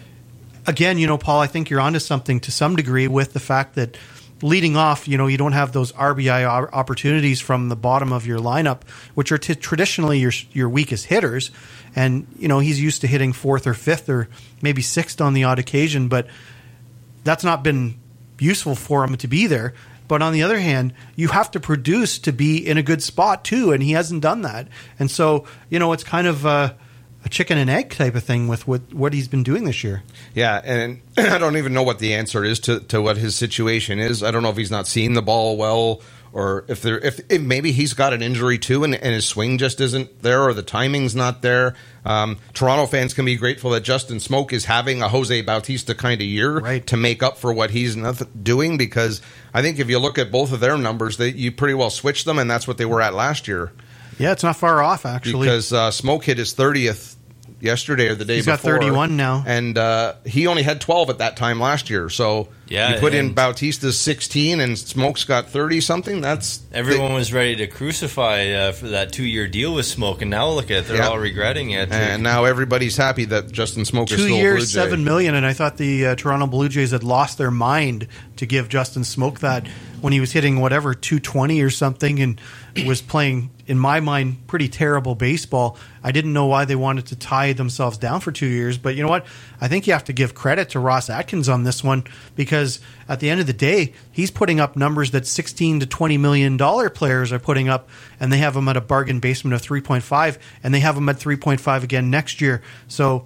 again, you know, Paul, I think you're onto something to some degree with the fact that leading off, you know, you don't have those R B I opportunities from the bottom of your lineup, which are t- traditionally your your weakest hitters. And, you know, he's used to hitting fourth or fifth or maybe sixth on the odd occasion, but that's not been useful for him to be there. But on the other hand, you have to produce to be in a good spot too, and he hasn't done that. And so, you know, it's kind of uh, a chicken and egg type of thing with what, what he's been doing this year. Yeah, and I don't even know what the answer is to, to what his situation is. I don't know if he's not seeing the ball well, or if there if, if maybe he's got an injury too, and, and his swing just isn't there, or the timing's not there. Um, Toronto fans can be grateful that Justin Smoak is having a Jose Bautista kind of year right. to make up for what he's not doing, because I think if you look at both of their numbers, they, you pretty well switch them, and that's what they were at last year. Yeah, it's not far off, actually. Because uh, Smoak hit his thirtieth yesterday or the day He's before. He's got thirty-one now. And uh, he only had twelve at that time last year. So yeah, you put in Bautista's sixteen and Smoak's got thirty-something. That's Everyone the, was ready to crucify uh, for that two-year deal with Smoak, and now look at it. They're yeah. all regretting it. And now everybody's happy that Justin Smoak is still a Blue Jay. Two years, seven million dollars, and I thought the uh, Toronto Blue Jays had lost their mind to give Justin Smoak that when he was hitting whatever two twenty or something and was playing, in my mind, pretty terrible baseball. I didn't know why they wanted to tie themselves down for two years, but you know what? I think you have to give credit to Ross Atkins on this one, because at the end of the day, he's putting up numbers that sixteen to twenty million dollars players are putting up, and they have him at a bargain basement of three point five, and they have him at three point five again next year. So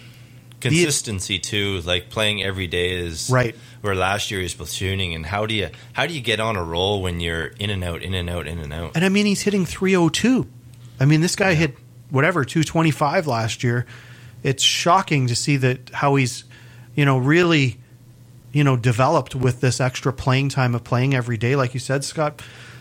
consistency too, like playing every day is right. Where last year he was platooning, and how do you how do you get on a roll when you're in and out, in and out, in and out? And I mean, he's hitting three oh two. I mean, this guy yeah. hit whatever two twenty-five last year. It's shocking to see that how he's, you know, really, you know, developed with this extra playing time of playing every day, like you said, Scott.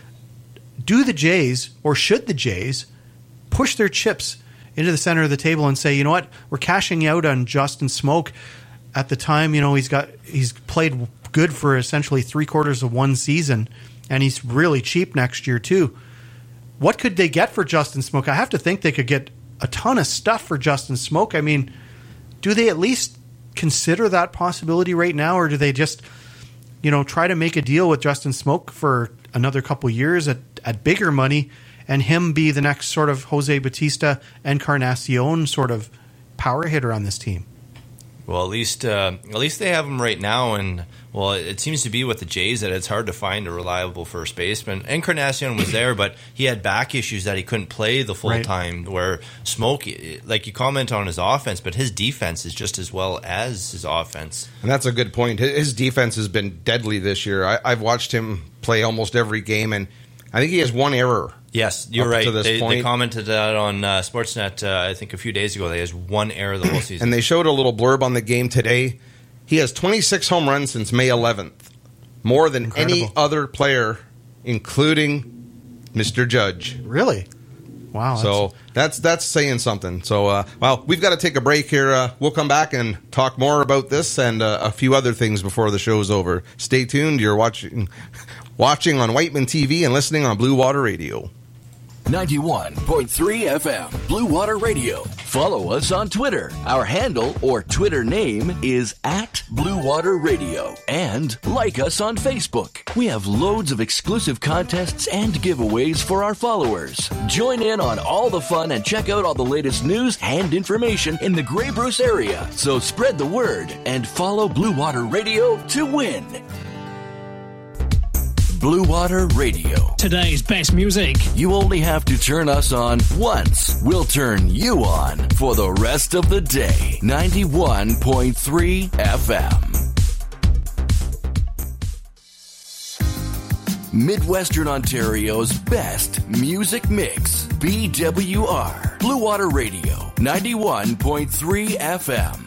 Do the Jays, or should the Jays, push their chips into the center of the table and say, you know what, we're cashing out on Justin Smoak. At the time, you know, he's got he's played good for essentially three quarters of one season, and he's really cheap next year too. What could they get for Justin Smoak? I have to think they could get a ton of stuff for Justin Smoak. I mean, do they at least consider that possibility right now, or do they just, you know, try to make a deal with Justin Smoak for another couple years at, at bigger money and him be the next sort of Jose Bautista Encarnacion sort of power hitter on this team? Well, at least uh, at least they have him right now, and well, it seems to be with the Jays that it's hard to find a reliable first baseman. Encarnacion was there, but he had back issues that he couldn't play the full right. time. Where Smoak, like you comment on his offense, but his defense is just as well as his offense. And that's a good point. His defense has been deadly this year. I, I've watched him play almost every game, and I think he has one error. Yes, you're right. They, they commented that on uh, Sportsnet, uh, I think, a few days ago. They has one error the whole season. And they showed a little blurb on the game today. He has twenty-six home runs since May eleventh, more than Incredible. any other player, including Mister Judge. Really? Wow. So that's that's saying something. So, uh, well, we've got to take a break here. Uh, we'll come back and talk more about this and uh, a few other things before the show's over. Stay tuned. You're watching watching on Whiteman T V and listening on Blue Water Radio. ninety-one point three F M, Blue Water Radio. Follow us on Twitter. Our handle or Twitter name is at Blue Water Radio. And like us on Facebook. We have loads of exclusive contests and giveaways for our followers. Join in on all the fun and check out all the latest news and information in the Grey Bruce area. So spread the word and follow Blue Water Radio to win. Blue Water Radio. Today's best music. You only have to turn us on once. We'll turn you on for the rest of the day. ninety-one point three F M. Midwestern Ontario's best music mix. B W R. Blue Water Radio. ninety-one point three F M.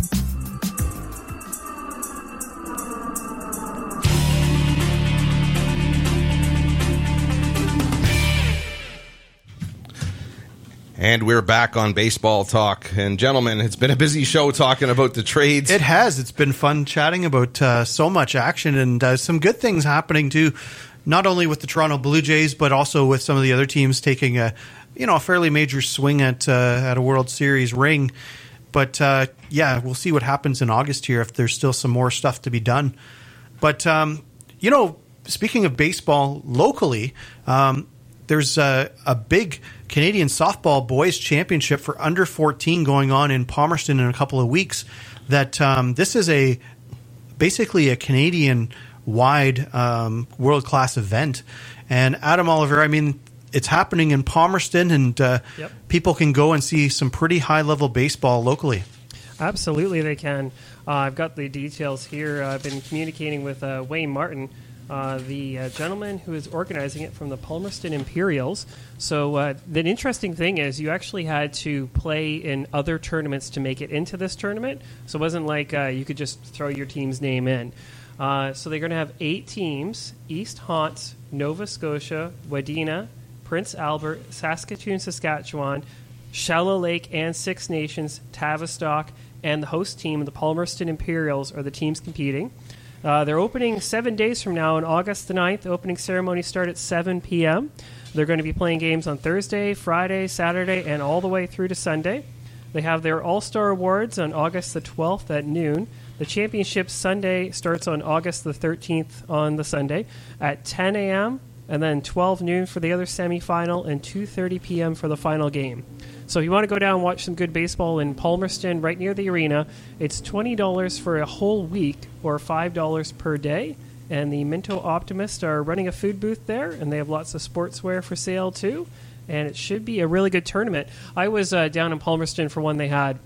And we're back on Baseball Talk. And gentlemen, it's been a busy show talking about the trades. It has. It's been fun chatting about uh, so much action and uh, some good things happening too, not only with the Toronto Blue Jays, but also with some of the other teams taking a, you know, a fairly major swing at uh, at a World Series ring. But uh, yeah, we'll see what happens in August here if there's still some more stuff to be done. But um, you know, speaking of baseball locally, um, there's a, a big Canadian Softball Boys Championship for under fourteen going on in Palmerston in a couple of weeks. That um, this is a basically a Canadian-wide um, world-class event. And Adam Oliver, I mean, it's happening in Palmerston, and uh, yep. people can go and see some pretty high-level baseball locally. Absolutely, they can. Uh, I've got the details here. I've been communicating with uh, Wayne Martin, Uh, the uh, gentleman who is organizing it from the Palmerston Imperials. So uh, the interesting thing is you actually had to play in other tournaments to make it into this tournament. So it wasn't like uh, you could just throw your team's name in. Uh, so they're going to have eight teams: East Hants, Nova Scotia, Wadena, Prince Albert, Saskatoon, Saskatchewan, Shallow Lake, and Six Nations, Tavistock, and the host team, the Palmerston Imperials, are the teams competing. Uh, they're opening seven days from now on August the ninth. The opening ceremony starts at seven p.m. They're going to be playing games on Thursday, Friday, Saturday, and all the way through to Sunday. They have their All-Star Awards on August the twelfth at noon. The championship Sunday starts on August the thirteenth on the Sunday at ten a.m., and then twelve noon for the other semifinal and two thirty p.m. for the final game. So if you want to go down and watch some good baseball in Palmerston, right near the arena, it's twenty dollars for a whole week or five dollars per day. And the Minto Optimists are running a food booth there, and they have lots of sportswear for sale too. And it should be a really good tournament. I was uh, down in Palmerston for one they had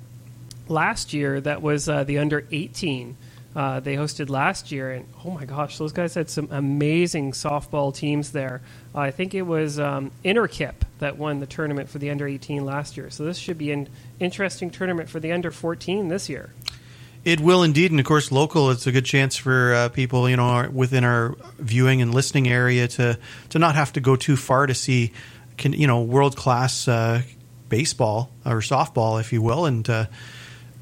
last year that was uh, the under eighteen. Uh, they hosted last year, and oh my gosh, those guys had some amazing softball teams there. Uh, I think it was um, Interkip that won the tournament for the under eighteen last year. So this should be an interesting tournament for the under fourteen this year. It will indeed, and of course, local. It's a good chance for uh, people, you know, within our viewing and listening area to to not have to go too far to see, you know, world class uh, baseball or softball, if you will, and. Uh,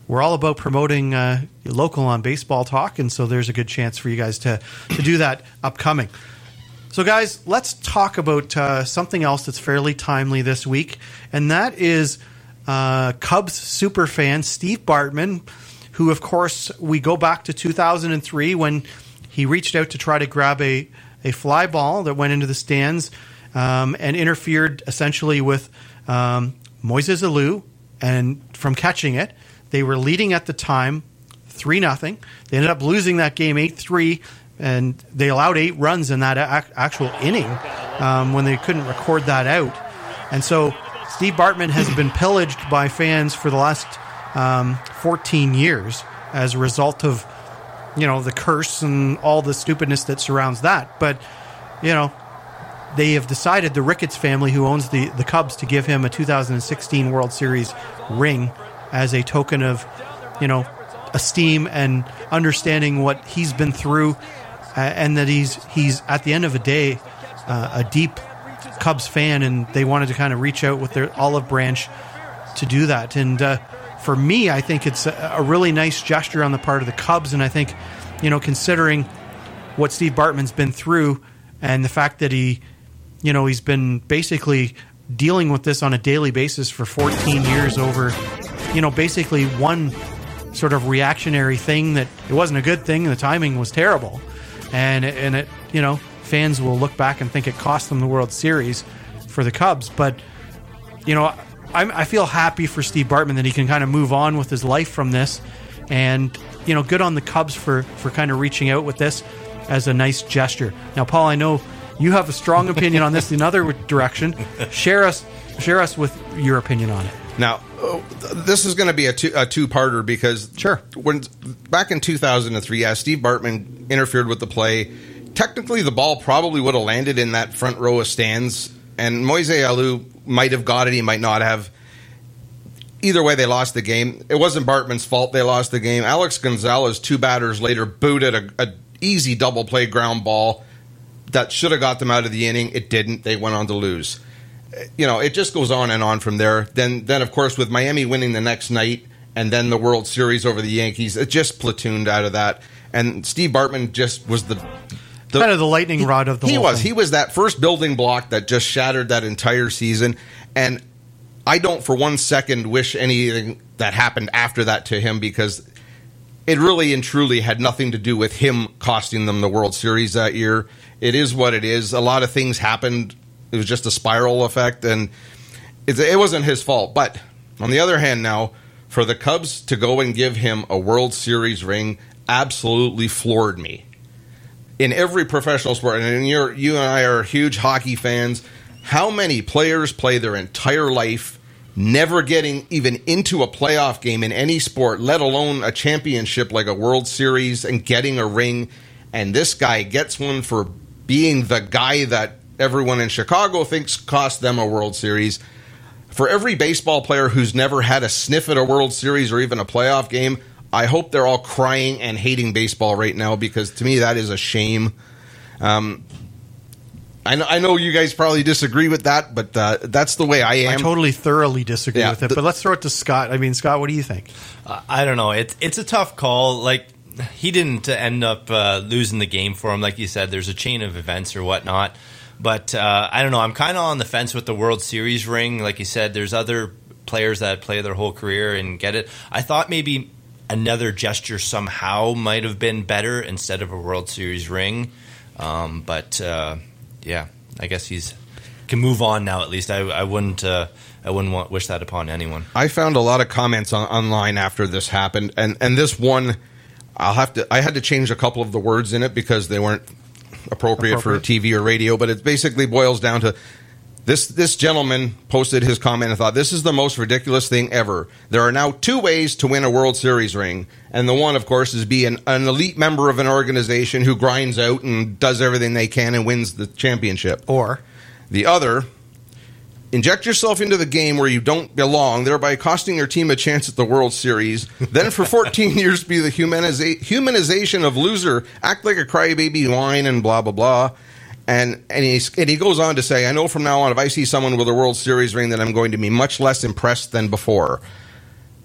we're all about promoting uh, local on Baseball Talk, and so there's a good chance for you guys to, to do that upcoming. So, guys, let's talk about uh, something else that's fairly timely this week, and that is uh, Cubs superfan Steve Bartman, who, of course, we go back to two thousand three when he reached out to try to grab a, a fly ball that went into the stands um, and interfered essentially with um, Moises Alou and from catching it. They were leading at the time three nothing. They ended up losing that game eight three, and they allowed eight runs in that ac- actual inning um, when they couldn't record that out. And so Steve Bartman has been pillaged by fans for the last um, fourteen years as a result of, you know, the curse and all the stupidness that surrounds that. But, you know, they have decided, the Ricketts family, who owns the, the Cubs, to give him a two thousand sixteen World Series ring as a token of, you know, esteem and understanding what he's been through, uh, and that he's he's at the end of the day uh, a deep Cubs fan, and they wanted to kind of reach out with their olive branch to do that. And uh, for me, I think it's a, a really nice gesture on the part of the Cubs, and I think, you know, considering what Steve Bartman's been through and the fact that he, you know, he's been basically dealing with this on a daily basis for fourteen years over, you know, basically one sort of reactionary thing that it wasn't a good thing, and the timing was terrible. And, and it, you know, fans will look back and think it cost them the World Series for the Cubs. But, you know, I'm, I feel happy for Steve Bartman that he can kind of move on with his life from this. And, you know, good on the Cubs for, for kind of reaching out with this as a nice gesture. Now, Paul, I know you have a strong opinion on this in another direction. Share us, share us with your opinion on it. Now, uh, this is going to be a, two, a two-parter because sure. when back in two thousand three, yeah, Steve Bartman interfered with the play. Technically, the ball probably would have landed in that front row of stands, and Moises Alou might have got it. He might not have. Either way, they lost the game. It wasn't Bartman's fault they lost the game. Alex Gonzalez, two batters later, booted a, a easy double play ground ball that should have got them out of the inning. It didn't. They went on to lose. You know, it just goes on and on from there. Then, then of course, with Miami winning the next night and then the World Series over the Yankees, it just platooned out of that. And Steve Bartman just was the... the kind of the lightning he, rod of the he whole was. thing. He was that first building block that just shattered that entire season. And I don't for one second wish anything that happened after that to him, because it really and truly had nothing to do with him costing them the World Series that year. It is what it is. A lot of things happened. It was just a spiral effect, and it, it wasn't his fault. But on the other hand now, for the Cubs to go and give him a World Series ring absolutely floored me. In every professional sport, and you're, you and I are huge hockey fans, how many players play their entire life never getting even into a playoff game in any sport, let alone a championship like a World Series, and getting a ring, and this guy gets one for being the guy that everyone in Chicago thinks cost them a World Series. For every baseball player who's never had a sniff at a World Series or even a playoff game, I hope they're all crying and hating baseball right now, because to me that is a shame. Um, I know, I know you guys probably disagree with that, but uh, that's the way I am. I totally thoroughly disagree Yeah, with it. the- But let's throw it to Scott. I mean, Scott, what do you think? Uh, I don't know. It's it's a tough call. Like, he didn't end up uh, losing the game for him. Like you said, there's a chain of events or whatnot. But uh, I don't know. I'm kind of on the fence with the World Series ring. Like you said, there's other players that play their whole career and get it. I thought maybe another gesture somehow might have been better instead of a World Series ring. Um, but uh, yeah, I guess he's can move on now. At least I, I wouldn't. Uh, I wouldn't want, wish that upon anyone. I found a lot of comments on, online after this happened, and, and this one, I'll have to. I had to change a couple of the words in it because they weren't appropriate, Appropriate. for T V or radio. But it basically boils down to this: this gentleman posted his comment and thought, "This is the most ridiculous thing ever. There are now two ways to win a World Series ring, and the one, of course, is be an, an elite member of an organization who grinds out and does everything they can and wins the championship. Or the other, inject yourself into the game where you don't belong, thereby costing your team a chance at the World Series. Then for fourteen years be the humaniza- humanization of loser, act like a crybaby, whine, and blah, blah, blah." And and, he's, and he goes on to say, "I know from now on, if I see someone with a World Series ring, that I'm going to be much less impressed than before."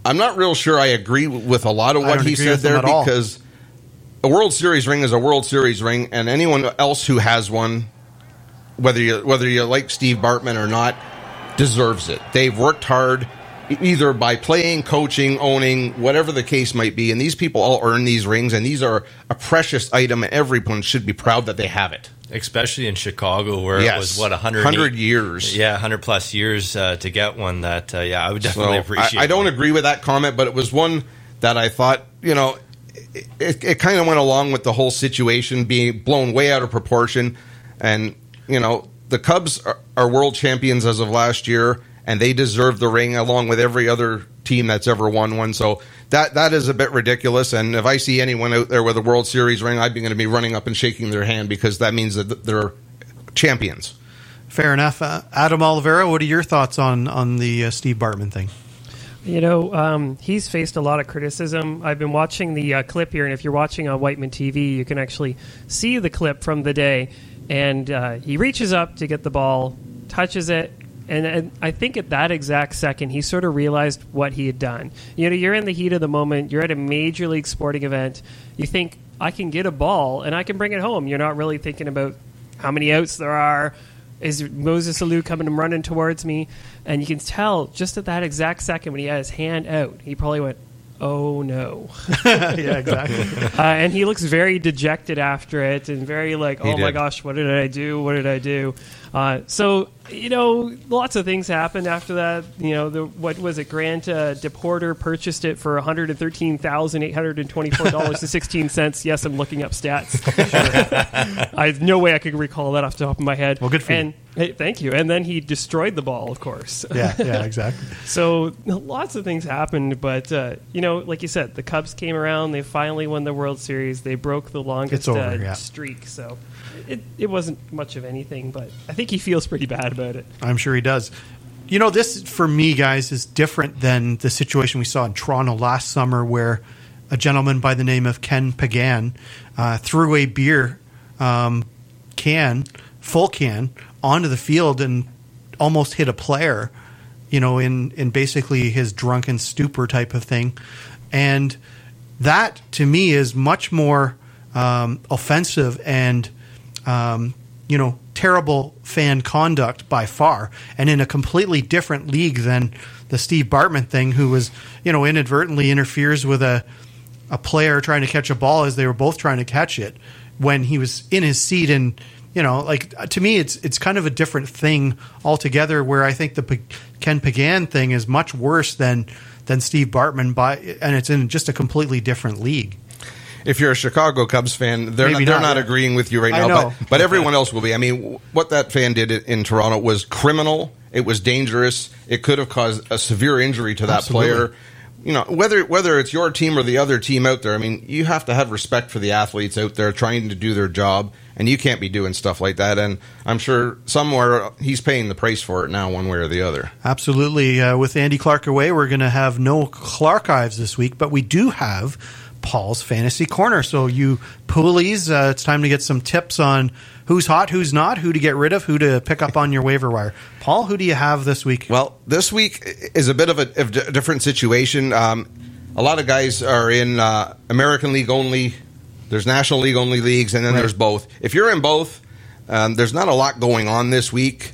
I'm not real sure I agree with a lot of I what don't he agree said with him there at all. because a World Series ring is a World Series ring, and anyone else who has one, whether you whether you like Steve Bartman or not, deserves it. They've worked hard, either by playing, coaching, owning, whatever the case might be, and these people all earn these rings, and these are a precious item, and everyone should be proud that they have it. Especially in Chicago, where Yes. it was, what, one hundred, one hundred years. Yeah, one hundred plus years uh, to get one that, uh, yeah, I would definitely So, appreciate. I, I don't one. agree with that comment, but it was one that I thought, you know, it, it, it kind of went along with the whole situation being blown way out of proportion. And, you know, the Cubs are, are world champions as of last year, and they deserve the ring along with every other team that's ever won one. So that that is a bit ridiculous. And if I see anyone out there with a World Series ring, I'd be going to be running up and shaking their hand because that means that they're champions. Fair enough. Uh, Adam Oliveira, what are your thoughts on, on the uh, Steve Bartman thing? You know, um, he's faced a lot of criticism. I've been watching the uh, clip here, and if you're watching on Whiteman T V, you can actually see the clip from the day. And uh, he reaches up to get the ball, touches it, and, and I think at that exact second, he sort of realized what he had done. You know, you're in the heat of the moment. You're at a major league sporting event. You think, I can get a ball, and I can bring it home. You're not really thinking about how many outs there are. Is Moses Alou coming and running towards me? And you can tell just at that exact second when he had his hand out, he probably went, oh no. Yeah, exactly. uh, and he looks very dejected after it and very like, He oh my did. gosh, what did I do? What did I do? Uh, so, you know, lots of things happened after that. You know, the, what was it? Grant uh, DePorter purchased it for one hundred thirteen thousand eight hundred twenty-four dollars and sixteen cents. Yes, I'm looking up stats. I have no way I could recall that off the top of my head. Well, good for you. and, Hey, thank you. And then he destroyed the ball, of course. Yeah, yeah, exactly. So lots of things happened, but uh, you know, like you said, the Cubs came around. They finally won the World Series. They broke the longest It's over, uh, yeah. streak. So it it wasn't much of anything, but I think he feels pretty bad about it. I'm sure he does. You know, this, for me, guys, is different than the situation we saw in Toronto last summer where a gentleman by the name of Ken Pagan uh, threw a beer um, can, full can, onto the field and almost hit a player, you know, in, in basically his drunken stupor type of thing. And that, to me, is much more um, offensive and, um, you know, terrible fan conduct by far, and in a completely different league than the Steve Bartman thing, who was, you know, inadvertently interferes with a a player trying to catch a ball as they were both trying to catch it when he was in his seat. And, you know, like, to me, it's it's kind of a different thing altogether, where I think the P- Ken Pagan thing is much worse than than Steve Bartman, by, and it's in just a completely different league. If you're a Chicago Cubs fan, they're not, Maybe they're not, not yeah. agreeing with you right I now, know. but, but everyone else will be. I mean, w- what that fan did in Toronto was criminal. It was dangerous. It could have caused a severe injury to that Absolutely. player. You know, whether whether it's your team or the other team out there, I mean, you have to have respect for the athletes out there trying to do their job, and you can't be doing stuff like that. And I'm sure somewhere he's paying the price for it now, one way or the other. Absolutely. Uh, with Andy Clark away, we're going to have no Clark Ives this week, but we do have Paul's Fantasy Corner. So you poolies, uh, it's time to get some tips on who's hot, who's not, who to get rid of, who to pick up on your waiver wire. Paul, who do you have this week? Well, this week is a bit of a, of a different situation. Um, a lot of guys are in uh, American League only. There's National League only leagues, and then Right. there's both. If you're in both, um, there's not a lot going on this week,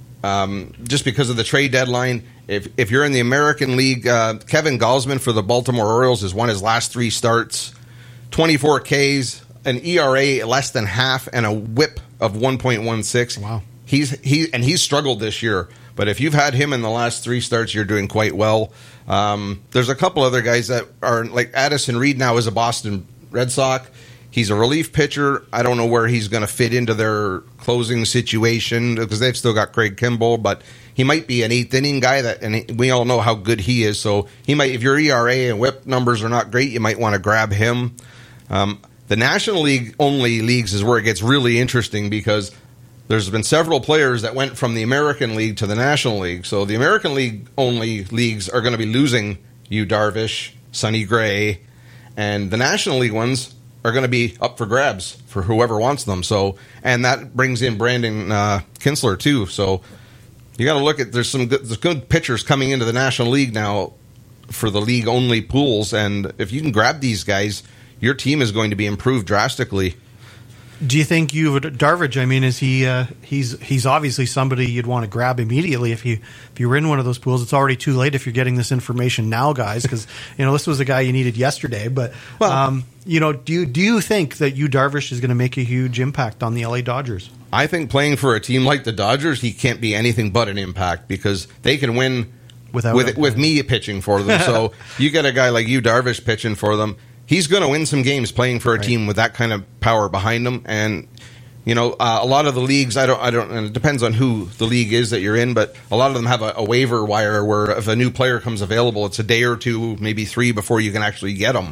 um, just because of the trade deadline. If if you're in the American League, uh, Kevin Gausman for the Baltimore Orioles has won his last three starts, twenty-four Ks, an E R A less than half, and a WHIP of one point one six. Wow. He's he and he's struggled this year. But if you've had him in the last three starts, you're doing quite well. Um, there's a couple other guys that are like Addison Reed now is a Boston Red Sox. He's a relief pitcher. I don't know where he's going to fit into their closing situation because they've still got Craig Kimball, but he might be an eighth inning guy that, and he, we all know how good he is. So he might, if your E R A and WHIP numbers are not great, you might want to grab him. Um, the National League only leagues is where it gets really interesting because there's been several players that went from the American League to the National League. So the American League only leagues are going to be losing Yu Darvish, Sonny Gray, and the National League ones are going to be up for grabs for whoever wants them. So, and that brings in Brandon uh, Kinsler too. So you got to look at there's some good, there's good pitchers coming into the National League now for the league only pools, and if you can grab these guys, your team is going to be improved drastically. Do you think you would Darvish? I mean, is he? Uh, he's he's obviously somebody you'd want to grab immediately if you if you were in one of those pools. It's already too late if you're getting this information now, guys, because you know this was a guy you needed yesterday. But well, um, you know, do you do you think that you Darvish is going to make a huge impact on the L A Dodgers? I think playing for a team like the Dodgers, he can't be anything but an impact because they can win without with him. with me pitching for them. So you get a guy like you Darvish pitching for them. He's going to win some games playing for a right. team with that kind of power behind him, and you know uh, a lot of the leagues. I don't. I don't. And it depends on who the league is that you're in, but a lot of them have a, a waiver wire where if a new player comes available, it's a day or two, maybe three, before you can actually get them.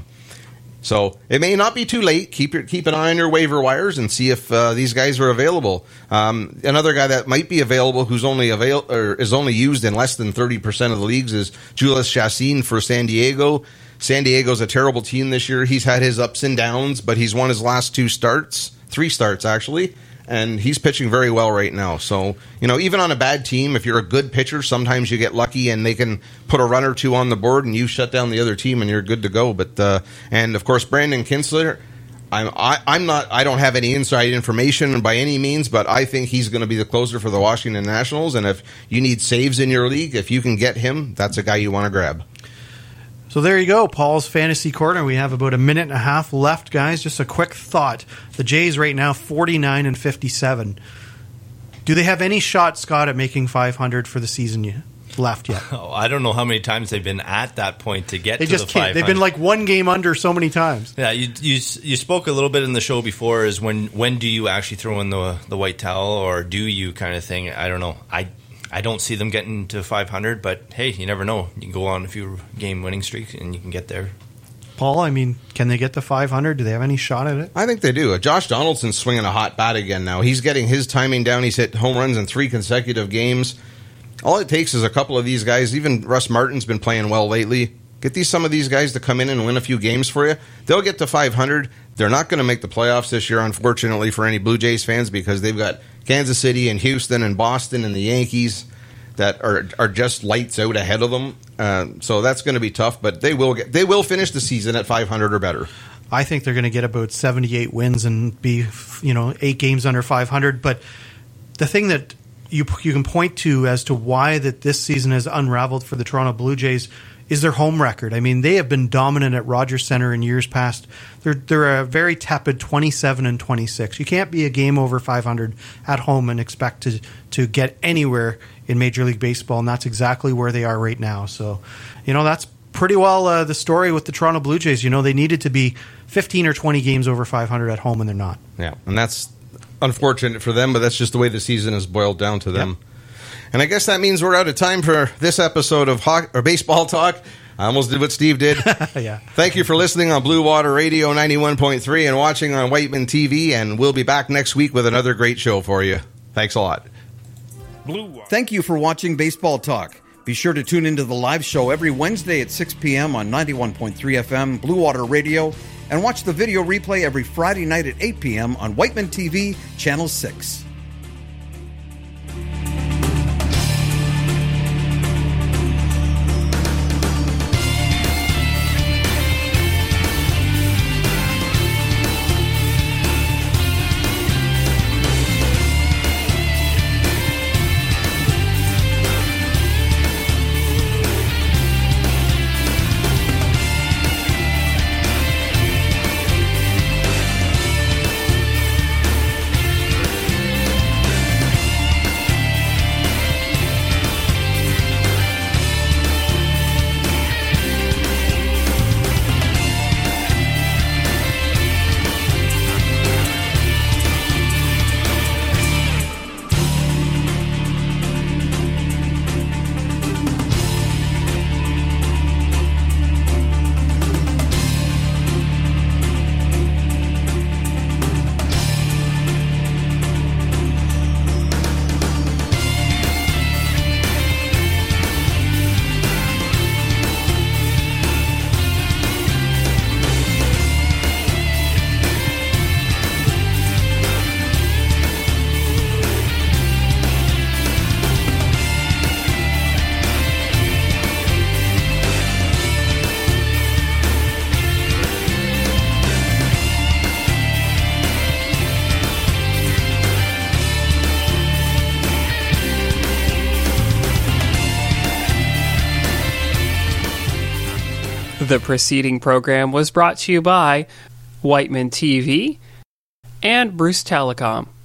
So it may not be too late. Keep your, keep an eye on your waiver wires and see if uh, these guys are available. Um, another guy that might be available, who's only avail or is only used in less than thirty percent of the leagues, is Julius Chassin for San Diego. San Diego's a terrible team this year. He's had his ups and downs, but he's won his last two starts, three starts actually, and he's pitching very well right now. So, you know, even on a bad team, if you're a good pitcher, sometimes you get lucky and they can put a run or two on the board and you shut down the other team and you're good to go. But uh, and of course, Brandon Kinsler, I'm I, I'm not I don't have any inside information by any means, but I think he's going to be the closer for the Washington Nationals. And if you need saves in your league, if you can get him, that's a guy you want to grab. So there you go, Paul's Fantasy Corner. We have about a minute and a half left, guys. Just a quick thought. The Jays right now, forty-nine and fifty-seven. Do they have any shot, Scott, at making five hundred for the season left yet? Oh, I don't know how many times they've been at that point to get they to just the can't. five hundred. They've been like one game under so many times. Yeah, you, you you spoke a little bit in the show before is when when do you actually throw in the the white towel, or do you kind of thing? I don't know. I I don't see them getting to five hundred, but hey, you never know. You can go on a few game winning streaks and you can get there. Paul, I mean, can they get to five hundred? Do they have any shot at it? I think they do. Josh Donaldson's swinging a hot bat again now. He's getting his timing down. He's hit home runs in three consecutive games. All it takes is a couple of these guys. Even Russ Martin's been playing well lately. Get these some of these guys to come in and win a few games for you. They'll get to five hundred. They're not going to make the playoffs this year, unfortunately, for any Blue Jays fans, because they've got Kansas City and Houston and Boston and the Yankees that are are just lights out ahead of them. Uh, so that's going to be tough, but they will get, they will finish the season at five hundred or better. I think they're going to get about seventy-eight wins and be, you know, eight games under five hundred. But the thing that you you can point to as to why that this season has unraveled for the Toronto Blue Jays is their home record. I mean, they have been dominant at Rogers Centre in years past. They're they're a very tepid twenty-seven and twenty-six. You can't be a game over five hundred at home and expect to to get anywhere in Major League Baseball, and that's exactly where they are right now. So, you know, that's pretty well uh, the story with the Toronto Blue Jays. You know, they needed to be fifteen or twenty games over five hundred at home, and they're not. Yeah, and that's unfortunate for them, but that's just the way the season has boiled down to them. Yep. And I guess that means we're out of time for this episode of Ho- or Baseball Talk. I almost did what Steve did. Yeah. Thank you for listening on Blue Water Radio ninety-one point three and watching on Whiteman T V, and we'll be back next week with another great show for you. Thanks a lot. Blue. Thank you for watching Baseball Talk. Be sure to tune into the live show every Wednesday at six p.m. on ninety-one point three F M, Blue Water Radio, and watch the video replay every Friday night at eight p.m. on Whiteman T V, Channel six. The preceding program was brought to you by Whiteman T V and Bruce Telecom.